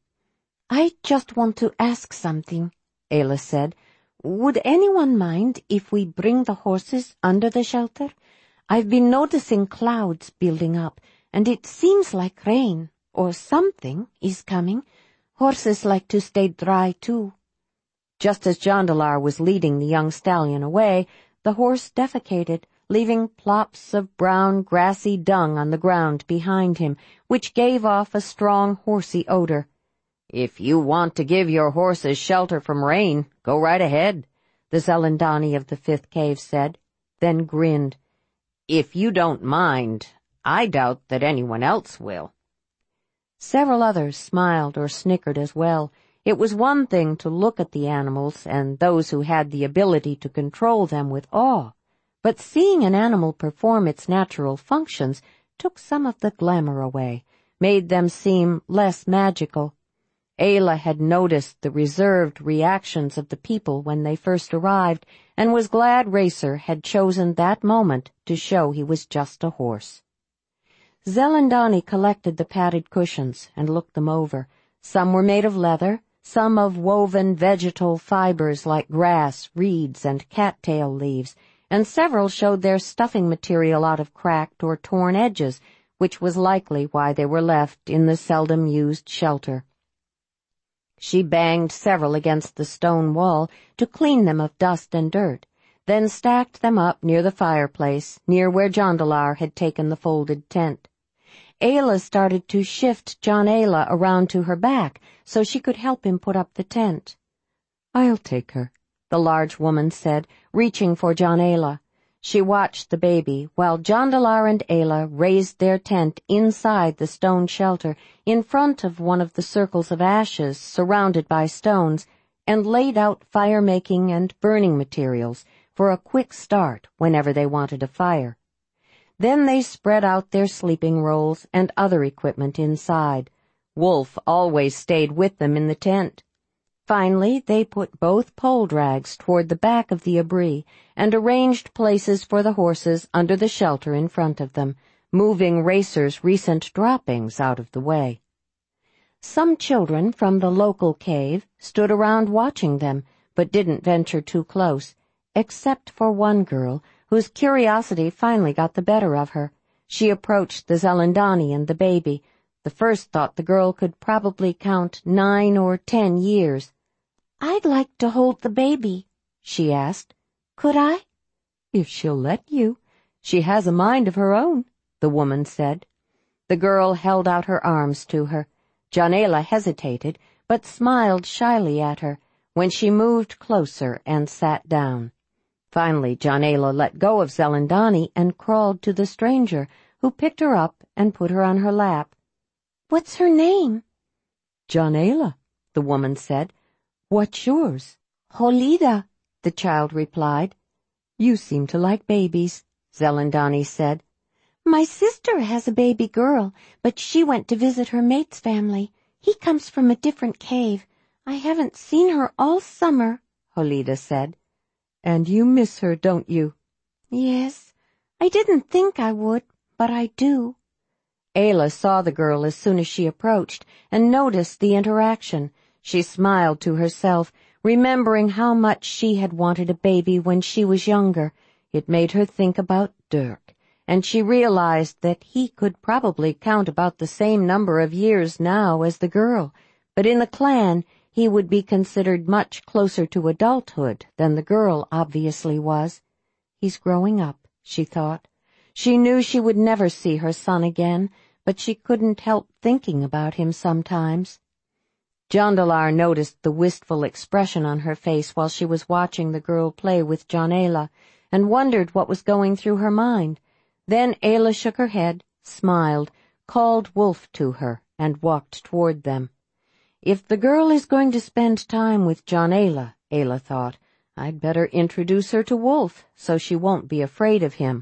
"I just want to ask something," Ayla said. "Would anyone mind if we bring the horses under the shelter? I've been noticing clouds building up, and it seems like rain, or something, is coming. Horses like to stay dry, too." Just as Jondalar was leading the young stallion away, the horse defecated, leaving plops of brown, grassy dung on the ground behind him, which gave off a strong, horsey odor. "If you want to give your horses shelter from rain, go right ahead," the Zelandani of the fifth cave said, then grinned. "If you don't mind, I doubt that anyone else will." Several others smiled or snickered as well. It was one thing to look at the animals and those who had the ability to control them with awe, but seeing an animal perform its natural functions took some of the glamour away, made them seem less magical. Ayla had noticed the reserved reactions of the people when they first arrived, and was glad Racer had chosen that moment to show he was just a horse. Zelandani collected the padded cushions and looked them over. Some were made of leather, some of woven vegetal fibers like grass, reeds, and cattail leaves, and several showed their stuffing material out of cracked or torn edges, which was likely why they were left in the seldom-used shelter. She banged several against the stone wall to clean them of dust and dirt, then stacked them up near the fireplace, near where Jondalar had taken the folded tent. Ayla started to shift John Ayla around to her back so she could help him put up the tent. "I'll take her," the large woman said, reaching for John Ayla. She watched the baby while Jondalar and Ayla raised their tent inside the stone shelter in front of one of the circles of ashes surrounded by stones, and laid out fire-making and burning materials for a quick start whenever they wanted a fire. Then they spread out their sleeping rolls and other equipment inside. Wolf always stayed with them in the tent. Finally, they put both pole drags toward the back of the abri and arranged places for the horses under the shelter in front of them, moving Racer's recent droppings out of the way. Some children from the local cave stood around watching them, but didn't venture too close, except for one girl whose curiosity finally got the better of her. She approached the Zelandani and the baby. The first thought the girl could probably count nine or ten years. "I'd like to hold the baby," she asked. "Could I?" "If she'll let you. She has a mind of her own," the woman said. The girl held out her arms to her. John Ayla hesitated, but smiled shyly at her when she moved closer and sat down. Finally, John Ayla let go of Zelandani and crawled to the stranger, who picked her up and put her on her lap. "What's her name?" "John Ayla," the woman said. "What's yours?" "Holida," the child replied. "You seem to like babies," Zelandani said. "My sister has a baby girl, but she went to visit her mate's family. He comes from a different cave. I haven't seen her all summer," Holida said. "And you miss her, don't you?" "Yes. I didn't think I would, but I do." Ayla saw the girl as soon as she approached and noticed the interaction. She smiled to herself, remembering how much she had wanted a baby when she was younger. It made her think about Dirk, and she realized that he could probably count about the same number of years now as the girl, but in the clan he would be considered much closer to adulthood than the girl obviously was. "He's growing up," she thought. She knew she would never see her son again, but she couldn't help thinking about him sometimes. Jondalar noticed the wistful expression on her face while she was watching the girl play with John Ayla, and wondered what was going through her mind. Then Ayla shook her head, smiled, called Wolf to her, and walked toward them. If the girl is going to spend time with John Ayla, Ayla thought, I'd better introduce her to Wolf so she won't be afraid of him.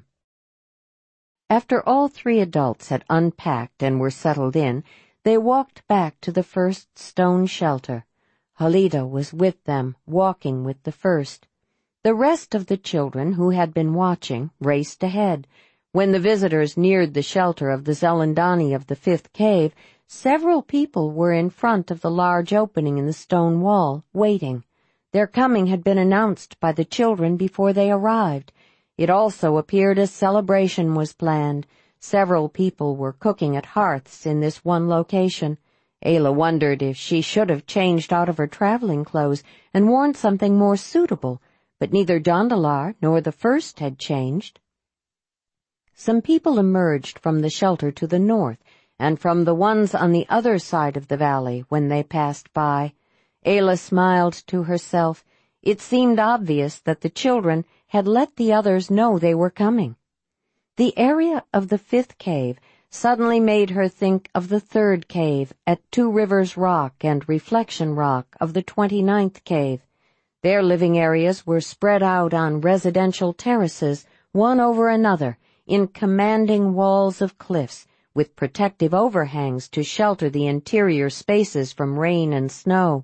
After all three adults had unpacked and were settled in, they walked back to the first stone shelter. Halida was with them, walking with the first. The rest of the children who had been watching raced ahead. When the visitors neared the shelter of the Zelandani of the fifth cave, several people were in front of the large opening in the stone wall, waiting. Their coming had been announced by the children before they arrived. It also appeared a celebration was planned. Several people were cooking at hearths in this one location. Ayla wondered if she should have changed out of her traveling clothes and worn something more suitable, but neither Jondalar nor the first had changed. Some people emerged from the shelter to the north, and from the ones on the other side of the valley when they passed by. Ayla smiled to herself. It seemed obvious that the children had let the others know they were coming. The area of the fifth cave suddenly made her think of the third cave at Two Rivers Rock and Reflection Rock of the twenty-ninth cave. Their living areas were spread out on residential terraces, one over another, in commanding walls of cliffs, with protective overhangs to shelter the interior spaces from rain and snow.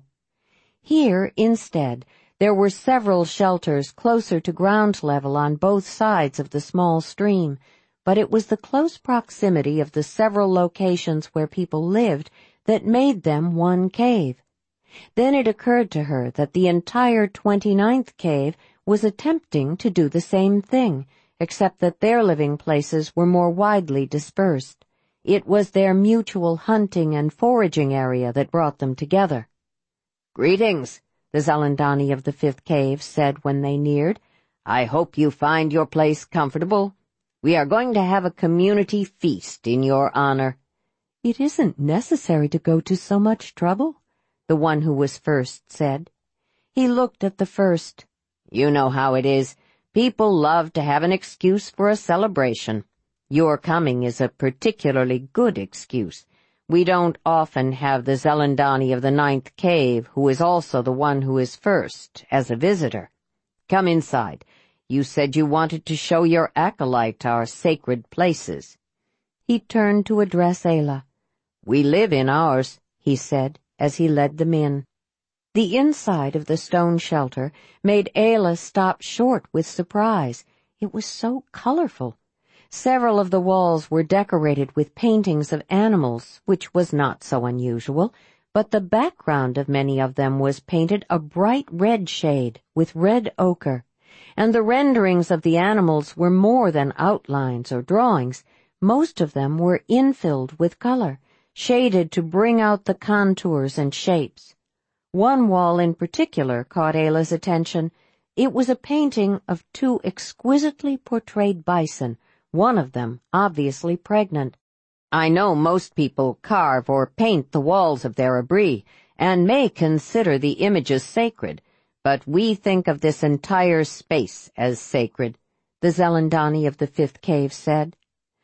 Here, instead, there were several shelters closer to ground level on both sides of the small stream, but it was the close proximity of the several locations where people lived that made them one cave. Then it occurred to her that the entire twenty-ninth cave was attempting to do the same thing, except that their living places were more widely dispersed. It was their mutual hunting and foraging area that brought them together. "Greetings," the Zelandani of the fifth cave said when they neared. "I hope you find your place comfortable. We are going to have a community feast in your honor." "It isn't necessary to go to so much trouble," the one who was first said. He looked at the first. "You know how it is. People love to have an excuse for a celebration. Your coming is a particularly good excuse. We don't often have the Zelandani of the ninth cave, who is also the one who is first, as a visitor. Come inside. You said you wanted to show your acolyte our sacred places." He turned to address Ayla. "We live in ours," he said, as he led them in. The inside of the stone shelter made Ayla stop short with surprise. It was so colorful. Several of the walls were decorated with paintings of animals, which was not so unusual, but the background of many of them was painted a bright red shade with red ochre, and the renderings of the animals were more than outlines or drawings. Most of them were infilled with color, shaded to bring out the contours and shapes. One wall in particular caught Ayla's attention. It was a painting of two exquisitely portrayed bison, one of them obviously pregnant. I know most people carve or paint the walls of their abri, and may consider the images sacred, but we think of this entire space as sacred, the Zelandani of the fifth cave said.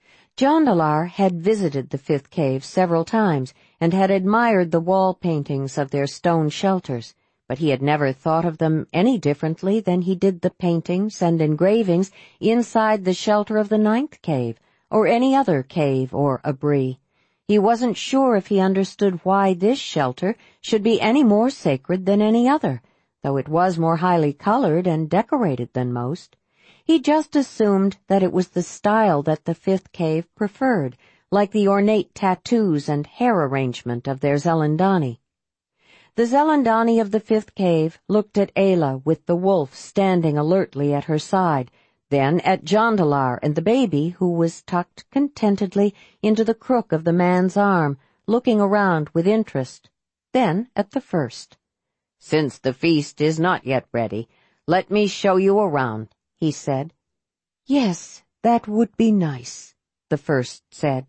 Jondalar had visited the fifth cave several times and had admired the wall paintings of their stone shelters, but he had never thought of them any differently than he did the paintings and engravings inside the shelter of the ninth cave, or any other cave or abri. He wasn't sure if he understood why this shelter should be any more sacred than any other, though it was more highly colored and decorated than most. He just assumed that it was the style that the fifth cave preferred, like the ornate tattoos and hair arrangement of their Zelandani. The Zelandani of the fifth cave looked at Ayla with the wolf standing alertly at her side, then at Jondalar and the baby who was tucked contentedly into the crook of the man's arm, looking around with interest, then at the first. "Since the feast is not yet ready, let me show you around," he said. "Yes, that would be nice," the first said.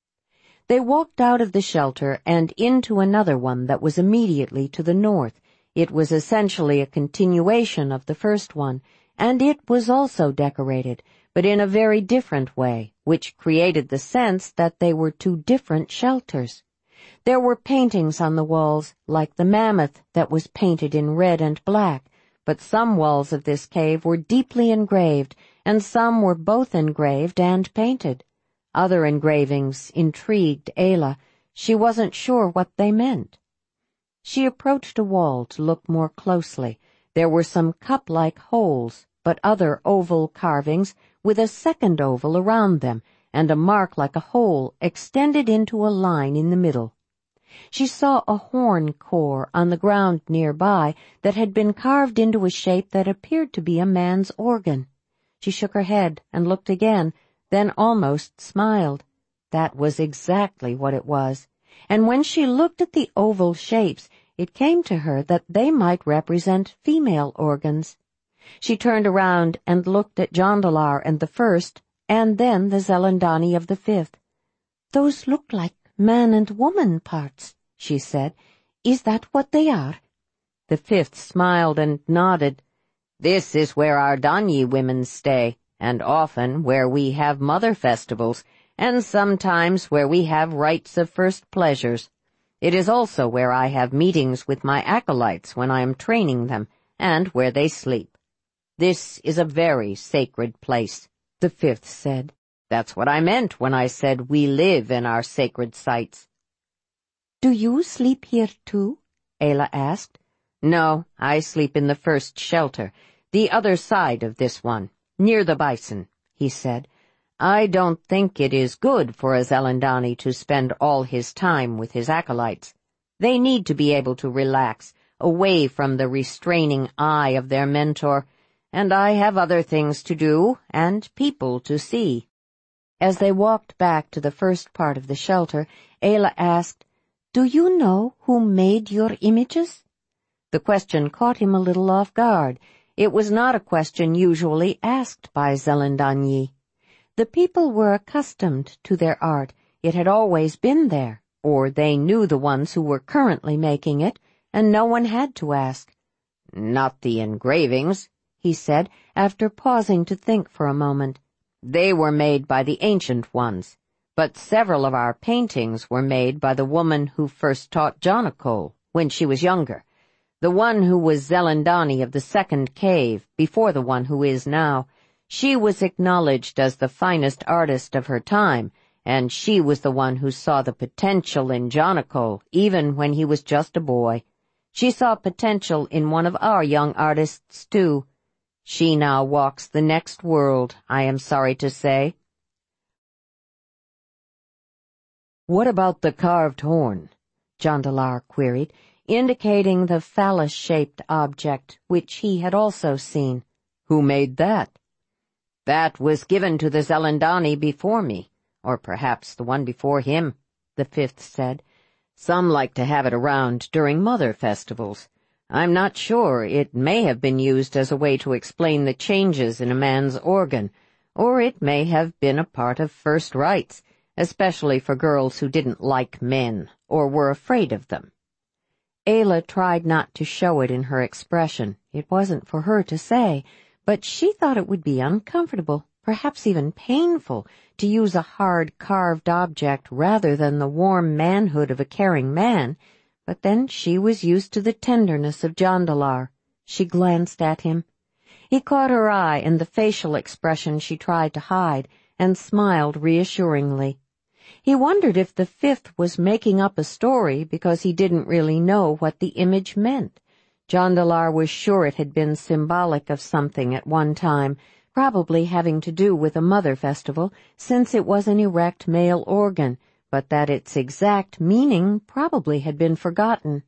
They walked out of the shelter and into another one that was immediately to the north. It was essentially a continuation of the first one, and it was also decorated, but in a very different way, which created the sense that they were two different shelters. There were paintings on the walls, like the mammoth that was painted in red and black, but some walls of this cave were deeply engraved, and some were both engraved and painted. Other engravings intrigued Ayla. She wasn't sure what they meant. She approached a wall to look more closely. There were some cup-like holes, but other oval carvings with a second oval around them, and a mark like a hole extended into a line in the middle. She saw a horn core on the ground nearby that had been carved into a shape that appeared to be a man's organ. She shook her head and looked again, then almost smiled. That was exactly what it was, and when she looked at the oval shapes, it came to her that they might represent female organs. She turned around and looked at Jondalar and the first, and then the Zelandani of the fifth. "Those look like man and woman parts," she said. "Is that what they are?" The fifth smiled and nodded. "This is where our Danyi women stay, and often where we have mother festivals, and sometimes where we have rites of first pleasures. It is also where I have meetings with my acolytes when I am training them, and where they sleep. This is a very sacred place," the fifth said. "That's what I meant when I said we live in our sacred sites." "Do you sleep here too?" Ayla asked. "No, I sleep in the first shelter, the other side of this one, near the bison," he said. "I don't think it is good for a Zelandani to spend all his time with his acolytes. They need to be able to relax, away from the restraining eye of their mentor, and I have other things to do and people to see." As they walked back to the first part of the shelter, Ayla asked, "Do you know who made your images?" The question caught him a little off guard. It was not a question usually asked by Zelandani. The people were accustomed to their art. It had always been there, or they knew the ones who were currently making it, and no one had to ask. "Not the engravings," he said, after pausing to think for a moment. "They were made by the ancient ones, but several of our paintings were made by the woman who first taught Jonakol when she was younger, the one who was Zelandani of the second cave before the one who is now. She was acknowledged as the finest artist of her time, and she was the one who saw the potential in Jonakol even when he was just a boy. She saw potential in one of our young artists, too. She now walks the next world, I am sorry to say." "What about the carved horn?" Jondalar queried, indicating the phallus-shaped object, which he had also seen. "Who made that?" "That was given to the Zelandani before me, or perhaps the one before him," the fifth said. "Some like to have it around during mother festivals. I'm not sure. It may have been used as a way to explain the changes in a man's organ, or it may have been a part of first rites, especially for girls who didn't like men or were afraid of them." Ayla tried not to show it in her expression. It wasn't for her to say, but she thought it would be uncomfortable, perhaps even painful, to use a hard carved object rather than the warm manhood of a caring man. But then she was used to the tenderness of Jondalar. She glanced at him. He caught her eye and the facial expression she tried to hide, and smiled reassuringly. He wondered if the fifth was making up a story because he didn't really know what the image meant. Jondalar was sure it had been symbolic of something at one time, probably having to do with a mother festival, since it was an erect male organ, but that its exact meaning probably had been forgotten.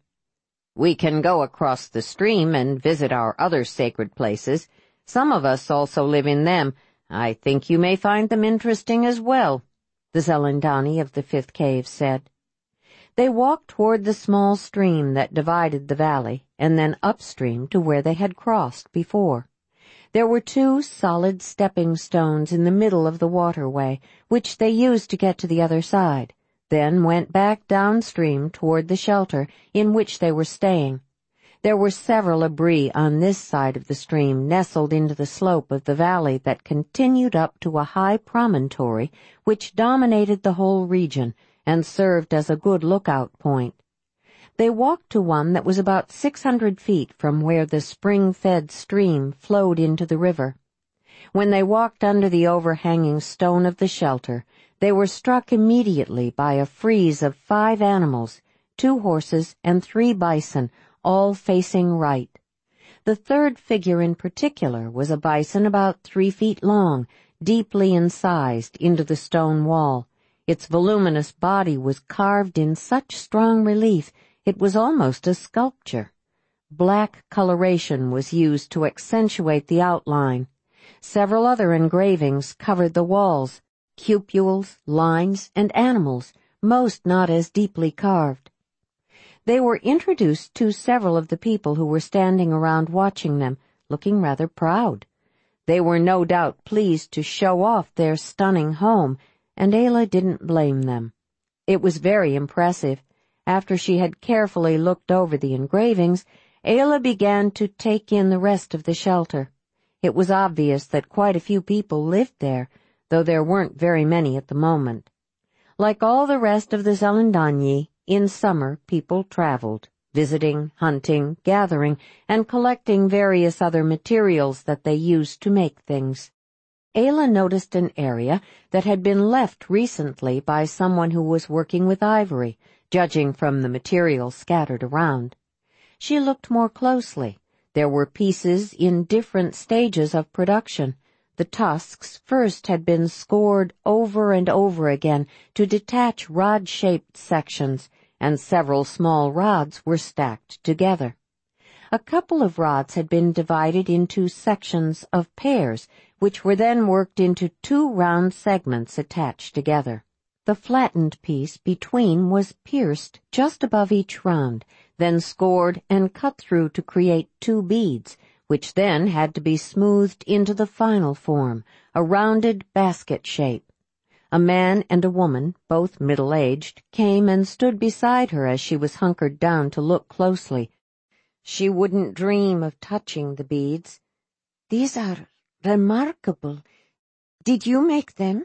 We can go across the stream and visit our other sacred places. Some of us also live in them. I think you may find them interesting as well, the Zelindani of the fifth cave said. They walked toward the small stream that divided the valley, and then upstream to where they had crossed before. There were two solid stepping stones in the middle of the waterway, which they used to get to the other side, then went back downstream toward the shelter in which they were staying. There were several abri on this side of the stream nestled into the slope of the valley that continued up to a high promontory which dominated the whole region and served as a good lookout point. They walked to one that was about six hundred feet from where the spring-fed stream flowed into the river. When they walked under the overhanging stone of the shelter, they were struck immediately by a frieze of five animals, two horses and three bison, all facing right. The third figure in particular was a bison about three feet long, deeply incised into the stone wall. Its voluminous body was carved in such strong relief it was almost a sculpture. Black coloration was used to accentuate the outline. Several other engravings covered the walls, cupules, lines, and animals, most not as deeply carved. They were introduced to several of the people who were standing around watching them, looking rather proud. They were no doubt pleased to show off their stunning home, and Ayla didn't blame them. It was very impressive. After she had carefully looked over the engravings, Ayla began to take in the rest of the shelter. It was obvious that quite a few people lived there, though there weren't very many at the moment. Like all the rest of the Zelindani, in summer people traveled, visiting, hunting, gathering, and collecting various other materials that they used to make things. Ayla noticed an area that had been left recently by someone who was working with ivory, judging from the material scattered around. She looked more closely. There were pieces in different stages of production. The tusks first had been scored over and over again to detach rod-shaped sections, and several small rods were stacked together. A couple of rods had been divided into sections of pairs, which were then worked into two round segments attached together. The flattened piece between was pierced just above each round, then scored and cut through to create two beads, which then had to be smoothed into the final form, a rounded basket shape. A man and a woman, both middle-aged, came and stood beside her as she was hunkered down to look closely. She wouldn't dream of touching the beads. "These are remarkable. Did you make them?"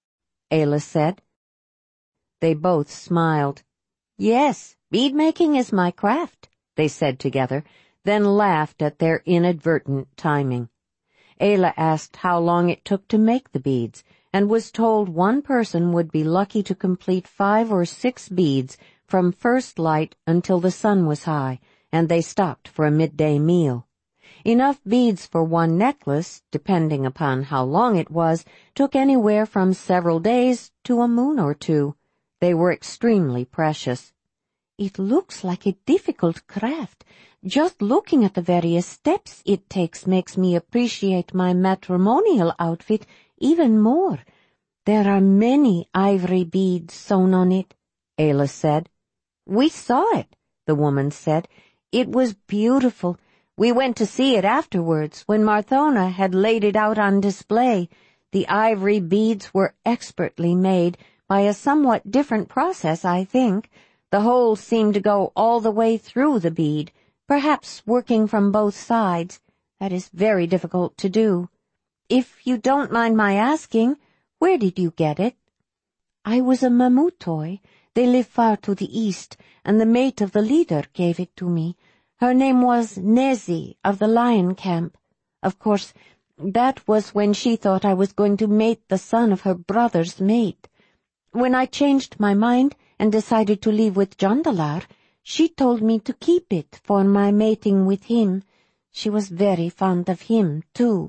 Ayla said. They both smiled. "Yes, bead-making is my craft," they said together, then laughed at their inadvertent timing. Ayla asked how long it took to make the beads, and was told one person would be lucky to complete five or six beads from first light until the sun was high, and they stopped for a midday meal. Enough beads for one necklace, depending upon how long it was, took anywhere from several days to a moon or two. They were extremely precious. "It looks like a difficult craft. Just looking at the various steps it takes makes me appreciate my matrimonial outfit even more. There are many ivory beads sewn on it," Ayla said. "We saw it," the woman said. "It was beautiful. We went to see it afterwards when Marthona had laid it out on display. The ivory beads were expertly made by a somewhat different process, I think. The holes seemed to go all the way through the bead, perhaps working from both sides. That is very difficult to do. If you don't mind my asking, where did you get it?" "I was a Mamutoi. They live far to the east, and the mate of the leader gave it to me. Her name was Nezi of the lion camp. Of course, that was when she thought I was going to mate the son of her brother's mate. When I changed my mind and decided to leave with Jandalar, she told me to keep it for my mating with him. She was very fond of him, too."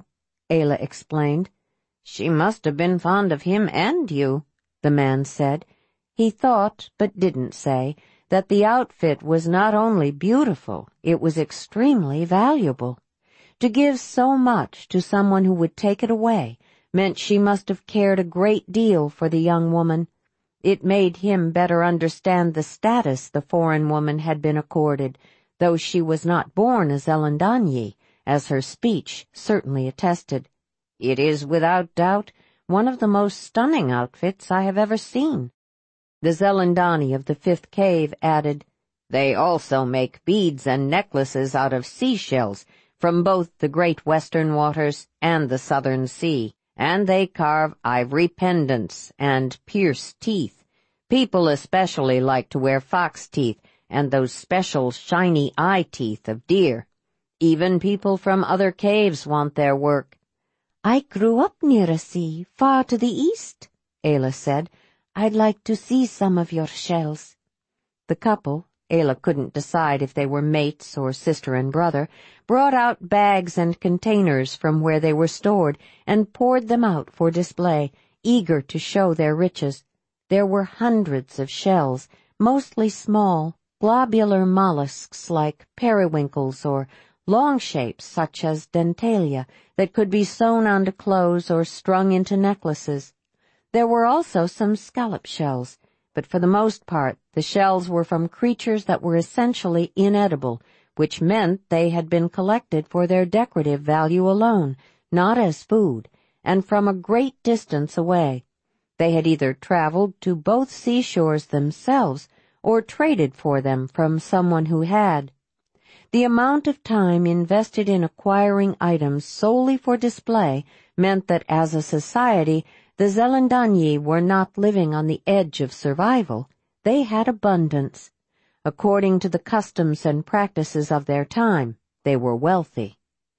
Ayla explained. She must have been fond of him and you, the man said. He thought, but didn't say, that the outfit was not only beautiful, it was extremely valuable. To give so much to someone who would take it away meant she must have cared a great deal for the young woman. It made him better understand the status the foreign woman had been accorded, though she was not born a Zelendanyi, as her speech certainly attested. It is, without doubt, one of the most stunning outfits I have ever seen. The Zelendani of the fifth cave added, They also make beads and necklaces out of seashells from both the great western waters and the southern sea, and they carve ivory pendants and pierce teeth. People especially like to wear fox teeth and those special shiny eye teeth of deer. Even people from other caves want their work. I grew up near a sea, far to the east, Ayla said. I'd like to see some of your shells. The couple, Ayla couldn't decide if they were mates or sister and brother, brought out bags and containers from where they were stored and poured them out for display, eager to show their riches. There were hundreds of shells, mostly small, globular mollusks like periwinkles or long shapes such as dentalia that could be sewn onto clothes or strung into necklaces. There were also some scallop shells, but for the most part the shells were from creatures that were essentially inedible, which meant they had been collected for their decorative value alone, not as food, and from a great distance away. They had either traveled to both seashores themselves or traded for them from someone who had. The amount of time invested in acquiring items solely for display meant that as a society, the Zelendanyi were not living on the edge of survival. They had abundance. According to the customs and practices of their time, they were wealthy.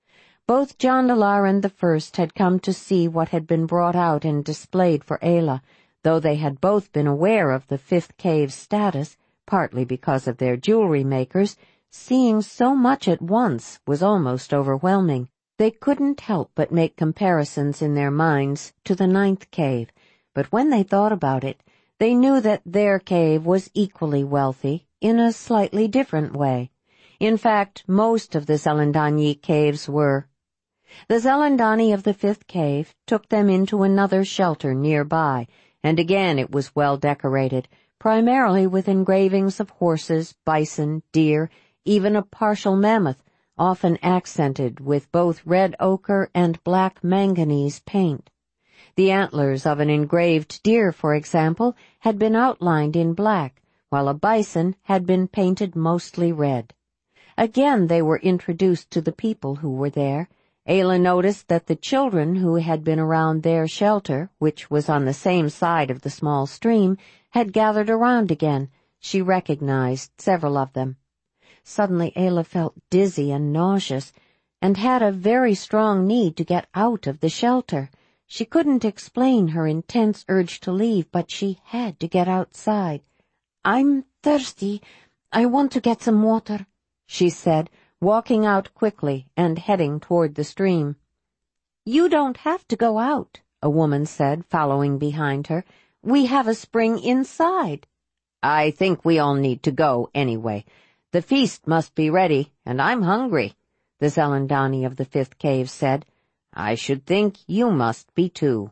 Both Jandalar and the first had come to see what had been brought out and displayed for Ayla, though they had both been aware of the fifth cave's status, partly because of their jewelry makers. Seeing so much at once was almost overwhelming. They couldn't help but make comparisons in their minds to the ninth cave, but when they thought about it, they knew that their cave was equally wealthy in a slightly different way. In fact, most of the Zelendanyi caves were. The Zelendani of the fifth cave took them into another shelter nearby, and again it was well decorated, primarily with engravings of horses, bison, deer, even a partial mammoth, often accented with both red ochre and black manganese paint. The antlers of an engraved deer, for example, had been outlined in black, while a bison had been painted mostly red. Again they were introduced to the people who were there. Ayla noticed that the children who had been around their shelter, which was on the same side of the small stream, had gathered around again. She recognized several of them. Suddenly Ayla felt dizzy and nauseous, and had a very strong need to get out of the shelter. She couldn't explain her intense urge to leave, but she had to get outside. "I'm thirsty. I want to get some water," she said, walking out quickly and heading toward the stream. "You don't have to go out," a woman said, following behind her. "We have a spring inside." "I think we all need to go anyway. The feast must be ready, and I'm hungry," the Zelendani of the fifth cave said. "I should think you must be too."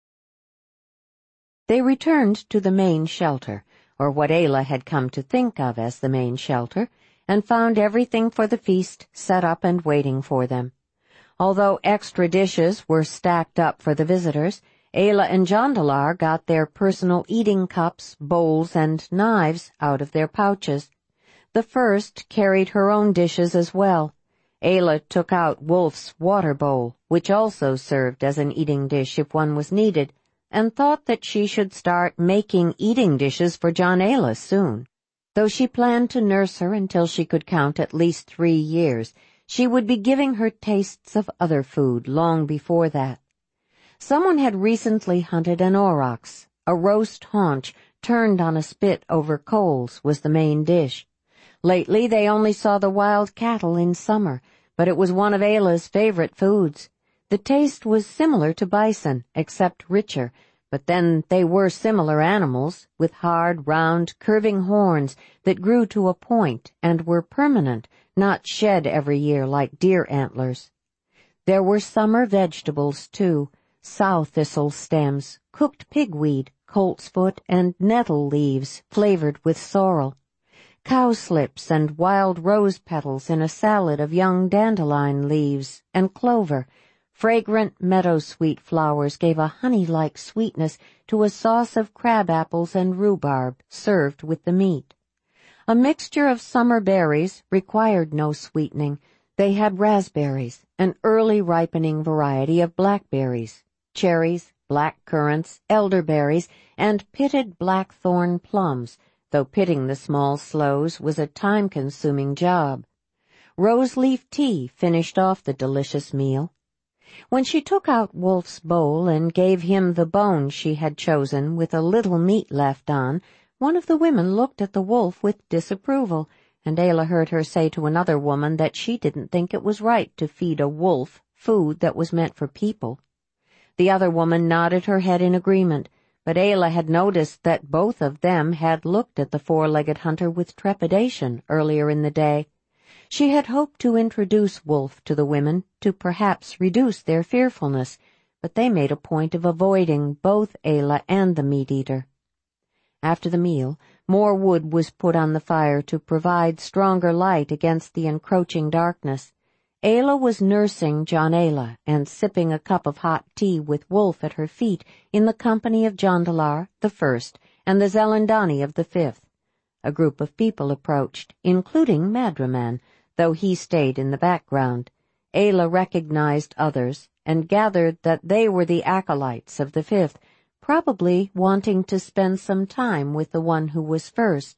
They returned to the main shelter, or what Ayla had come to think of as the main shelter, and found everything for the feast set up and waiting for them. Although extra dishes were stacked up for the visitors, Ayla and Jandalar got their personal eating cups, bowls, and knives out of their pouches. The first carried her own dishes as well. Ayla took out Wolf's water bowl, which also served as an eating dish if one was needed, and thought that she should start making eating dishes for John Ayla soon. Though she planned to nurse her until she could count at least three years, she would be giving her tastes of other food long before that. Someone had recently hunted an aurochs. A roast haunch turned on a spit over coals was the main dish. Lately they only saw the wild cattle in summer, but it was one of Ayla's favorite foods. The taste was similar to bison, except richer, but then they were similar animals, with hard, round, curving horns that grew to a point and were permanent, not shed every year like deer antlers. There were summer vegetables, too, sow thistle stems, cooked pigweed, coltsfoot, and nettle leaves flavored with sorrel, cowslips and wild rose petals in a salad of young dandelion leaves, and clover. Fragrant meadow-sweet flowers gave a honey-like sweetness to a sauce of crab apples and rhubarb served with the meat. A mixture of summer berries required no sweetening. They had raspberries, an early ripening variety of blackberries, cherries, black currants, elderberries, and pitted blackthorn plums, though pitting the small sloes was a time-consuming job. Rose-leaf tea finished off the delicious meal. When she took out Wolf's bowl and gave him the bone she had chosen with a little meat left on, one of the women looked at the wolf with disapproval, and Ayla heard her say to another woman that she didn't think it was right to feed a wolf food that was meant for people. The other woman nodded her head in agreement, but Ayla had noticed that both of them had looked at the four-legged hunter with trepidation earlier in the day. She had hoped to introduce Wolf to the women to perhaps reduce their fearfulness, but they made a point of avoiding both Ayla and the meat-eater. After the meal, more wood was put on the fire to provide stronger light against the encroaching darkness. Ayla was nursing John Ayla and sipping a cup of hot tea with Wolf at her feet in the company of Jondalar, the first, and the Zelandani of the fifth. A group of people approached, including Madraman, though he stayed in the background. Ayla recognized others and gathered that they were the acolytes of the fifth, probably wanting to spend some time with the one who was first.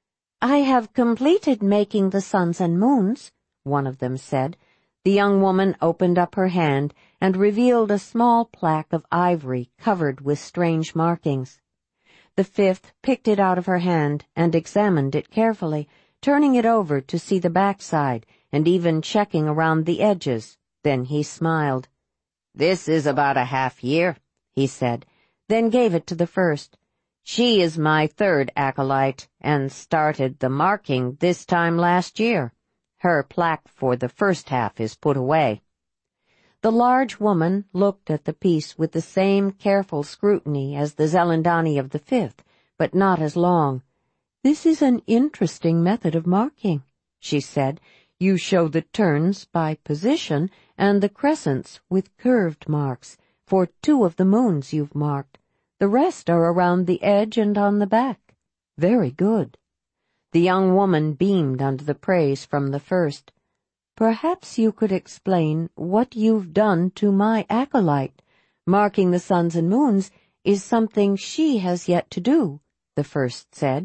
"I have completed making the suns and moons," one of them said. The young woman opened up her hand and revealed a small plaque of ivory covered with strange markings. The fifth picked it out of her hand and examined it carefully, turning it over to see the backside and even checking around the edges. Then he smiled. "This is about a half year," he said, then gave it to the first. "She is my third acolyte and started the marking this time last year. Her plaque for the first half is put away." The large woman looked at the piece with the same careful scrutiny as the Zelandani of the fifth, but not as long. "This is an interesting method of marking," she said. "You show the turns by position and the crescents with curved marks for two of the moons you've marked. The rest are around the edge and on the back. Very good." The young woman beamed under the praise from the first. "Perhaps you could explain what you've done to my acolyte. Marking the suns and moons is something she has yet to do," the first said.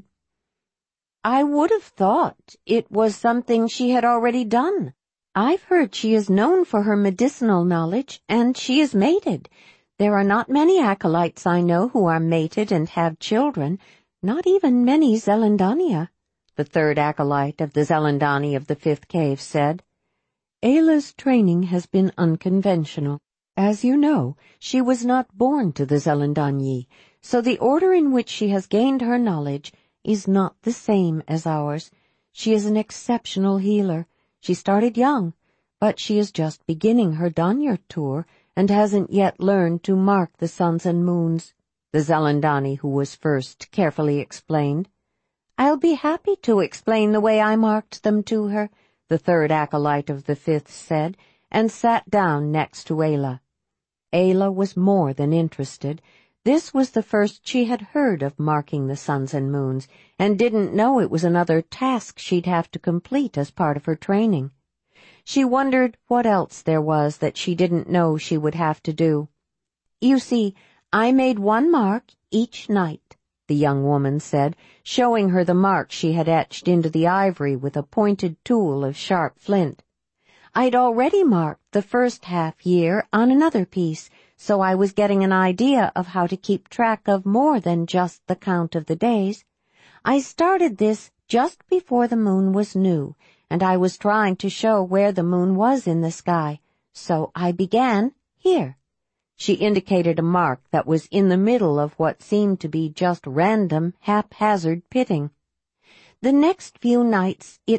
"I would have thought it was something she had already done. I've heard she is known for her medicinal knowledge, and she is mated. There are not many acolytes I know who are mated and have children, not even many Zelandania," the third acolyte of the Zelandani of the fifth cave said. "Ayla's training has been unconventional. As you know, she was not born to the Zelandani, so the order in which she has gained her knowledge is not the same as ours. She is an exceptional healer. She started young, but she is just beginning her Danyar tour and hasn't yet learned to mark the suns and moons," the Zelandani who was first carefully explained. "I'll be happy to explain the way I marked them to her," the third acolyte of the fifth said, and sat down next to Ayla. Ayla was more than interested. This was the first she had heard of marking the suns and moons, and didn't know it was another task she'd have to complete as part of her training. She wondered what else there was that she didn't know she would have to do. "You see, I made one mark each night," the young woman said, showing her the mark she had etched into the ivory with a pointed tool of sharp flint. "I'd already marked the first half year on another piece, so I was getting an idea of how to keep track of more than just the count of the days. I started this just before the moon was new, and I was trying to show where the moon was in the sky, so I began Here." She indicated a mark that was in the middle of what seemed to be just random, haphazard pitting. "The next few nights it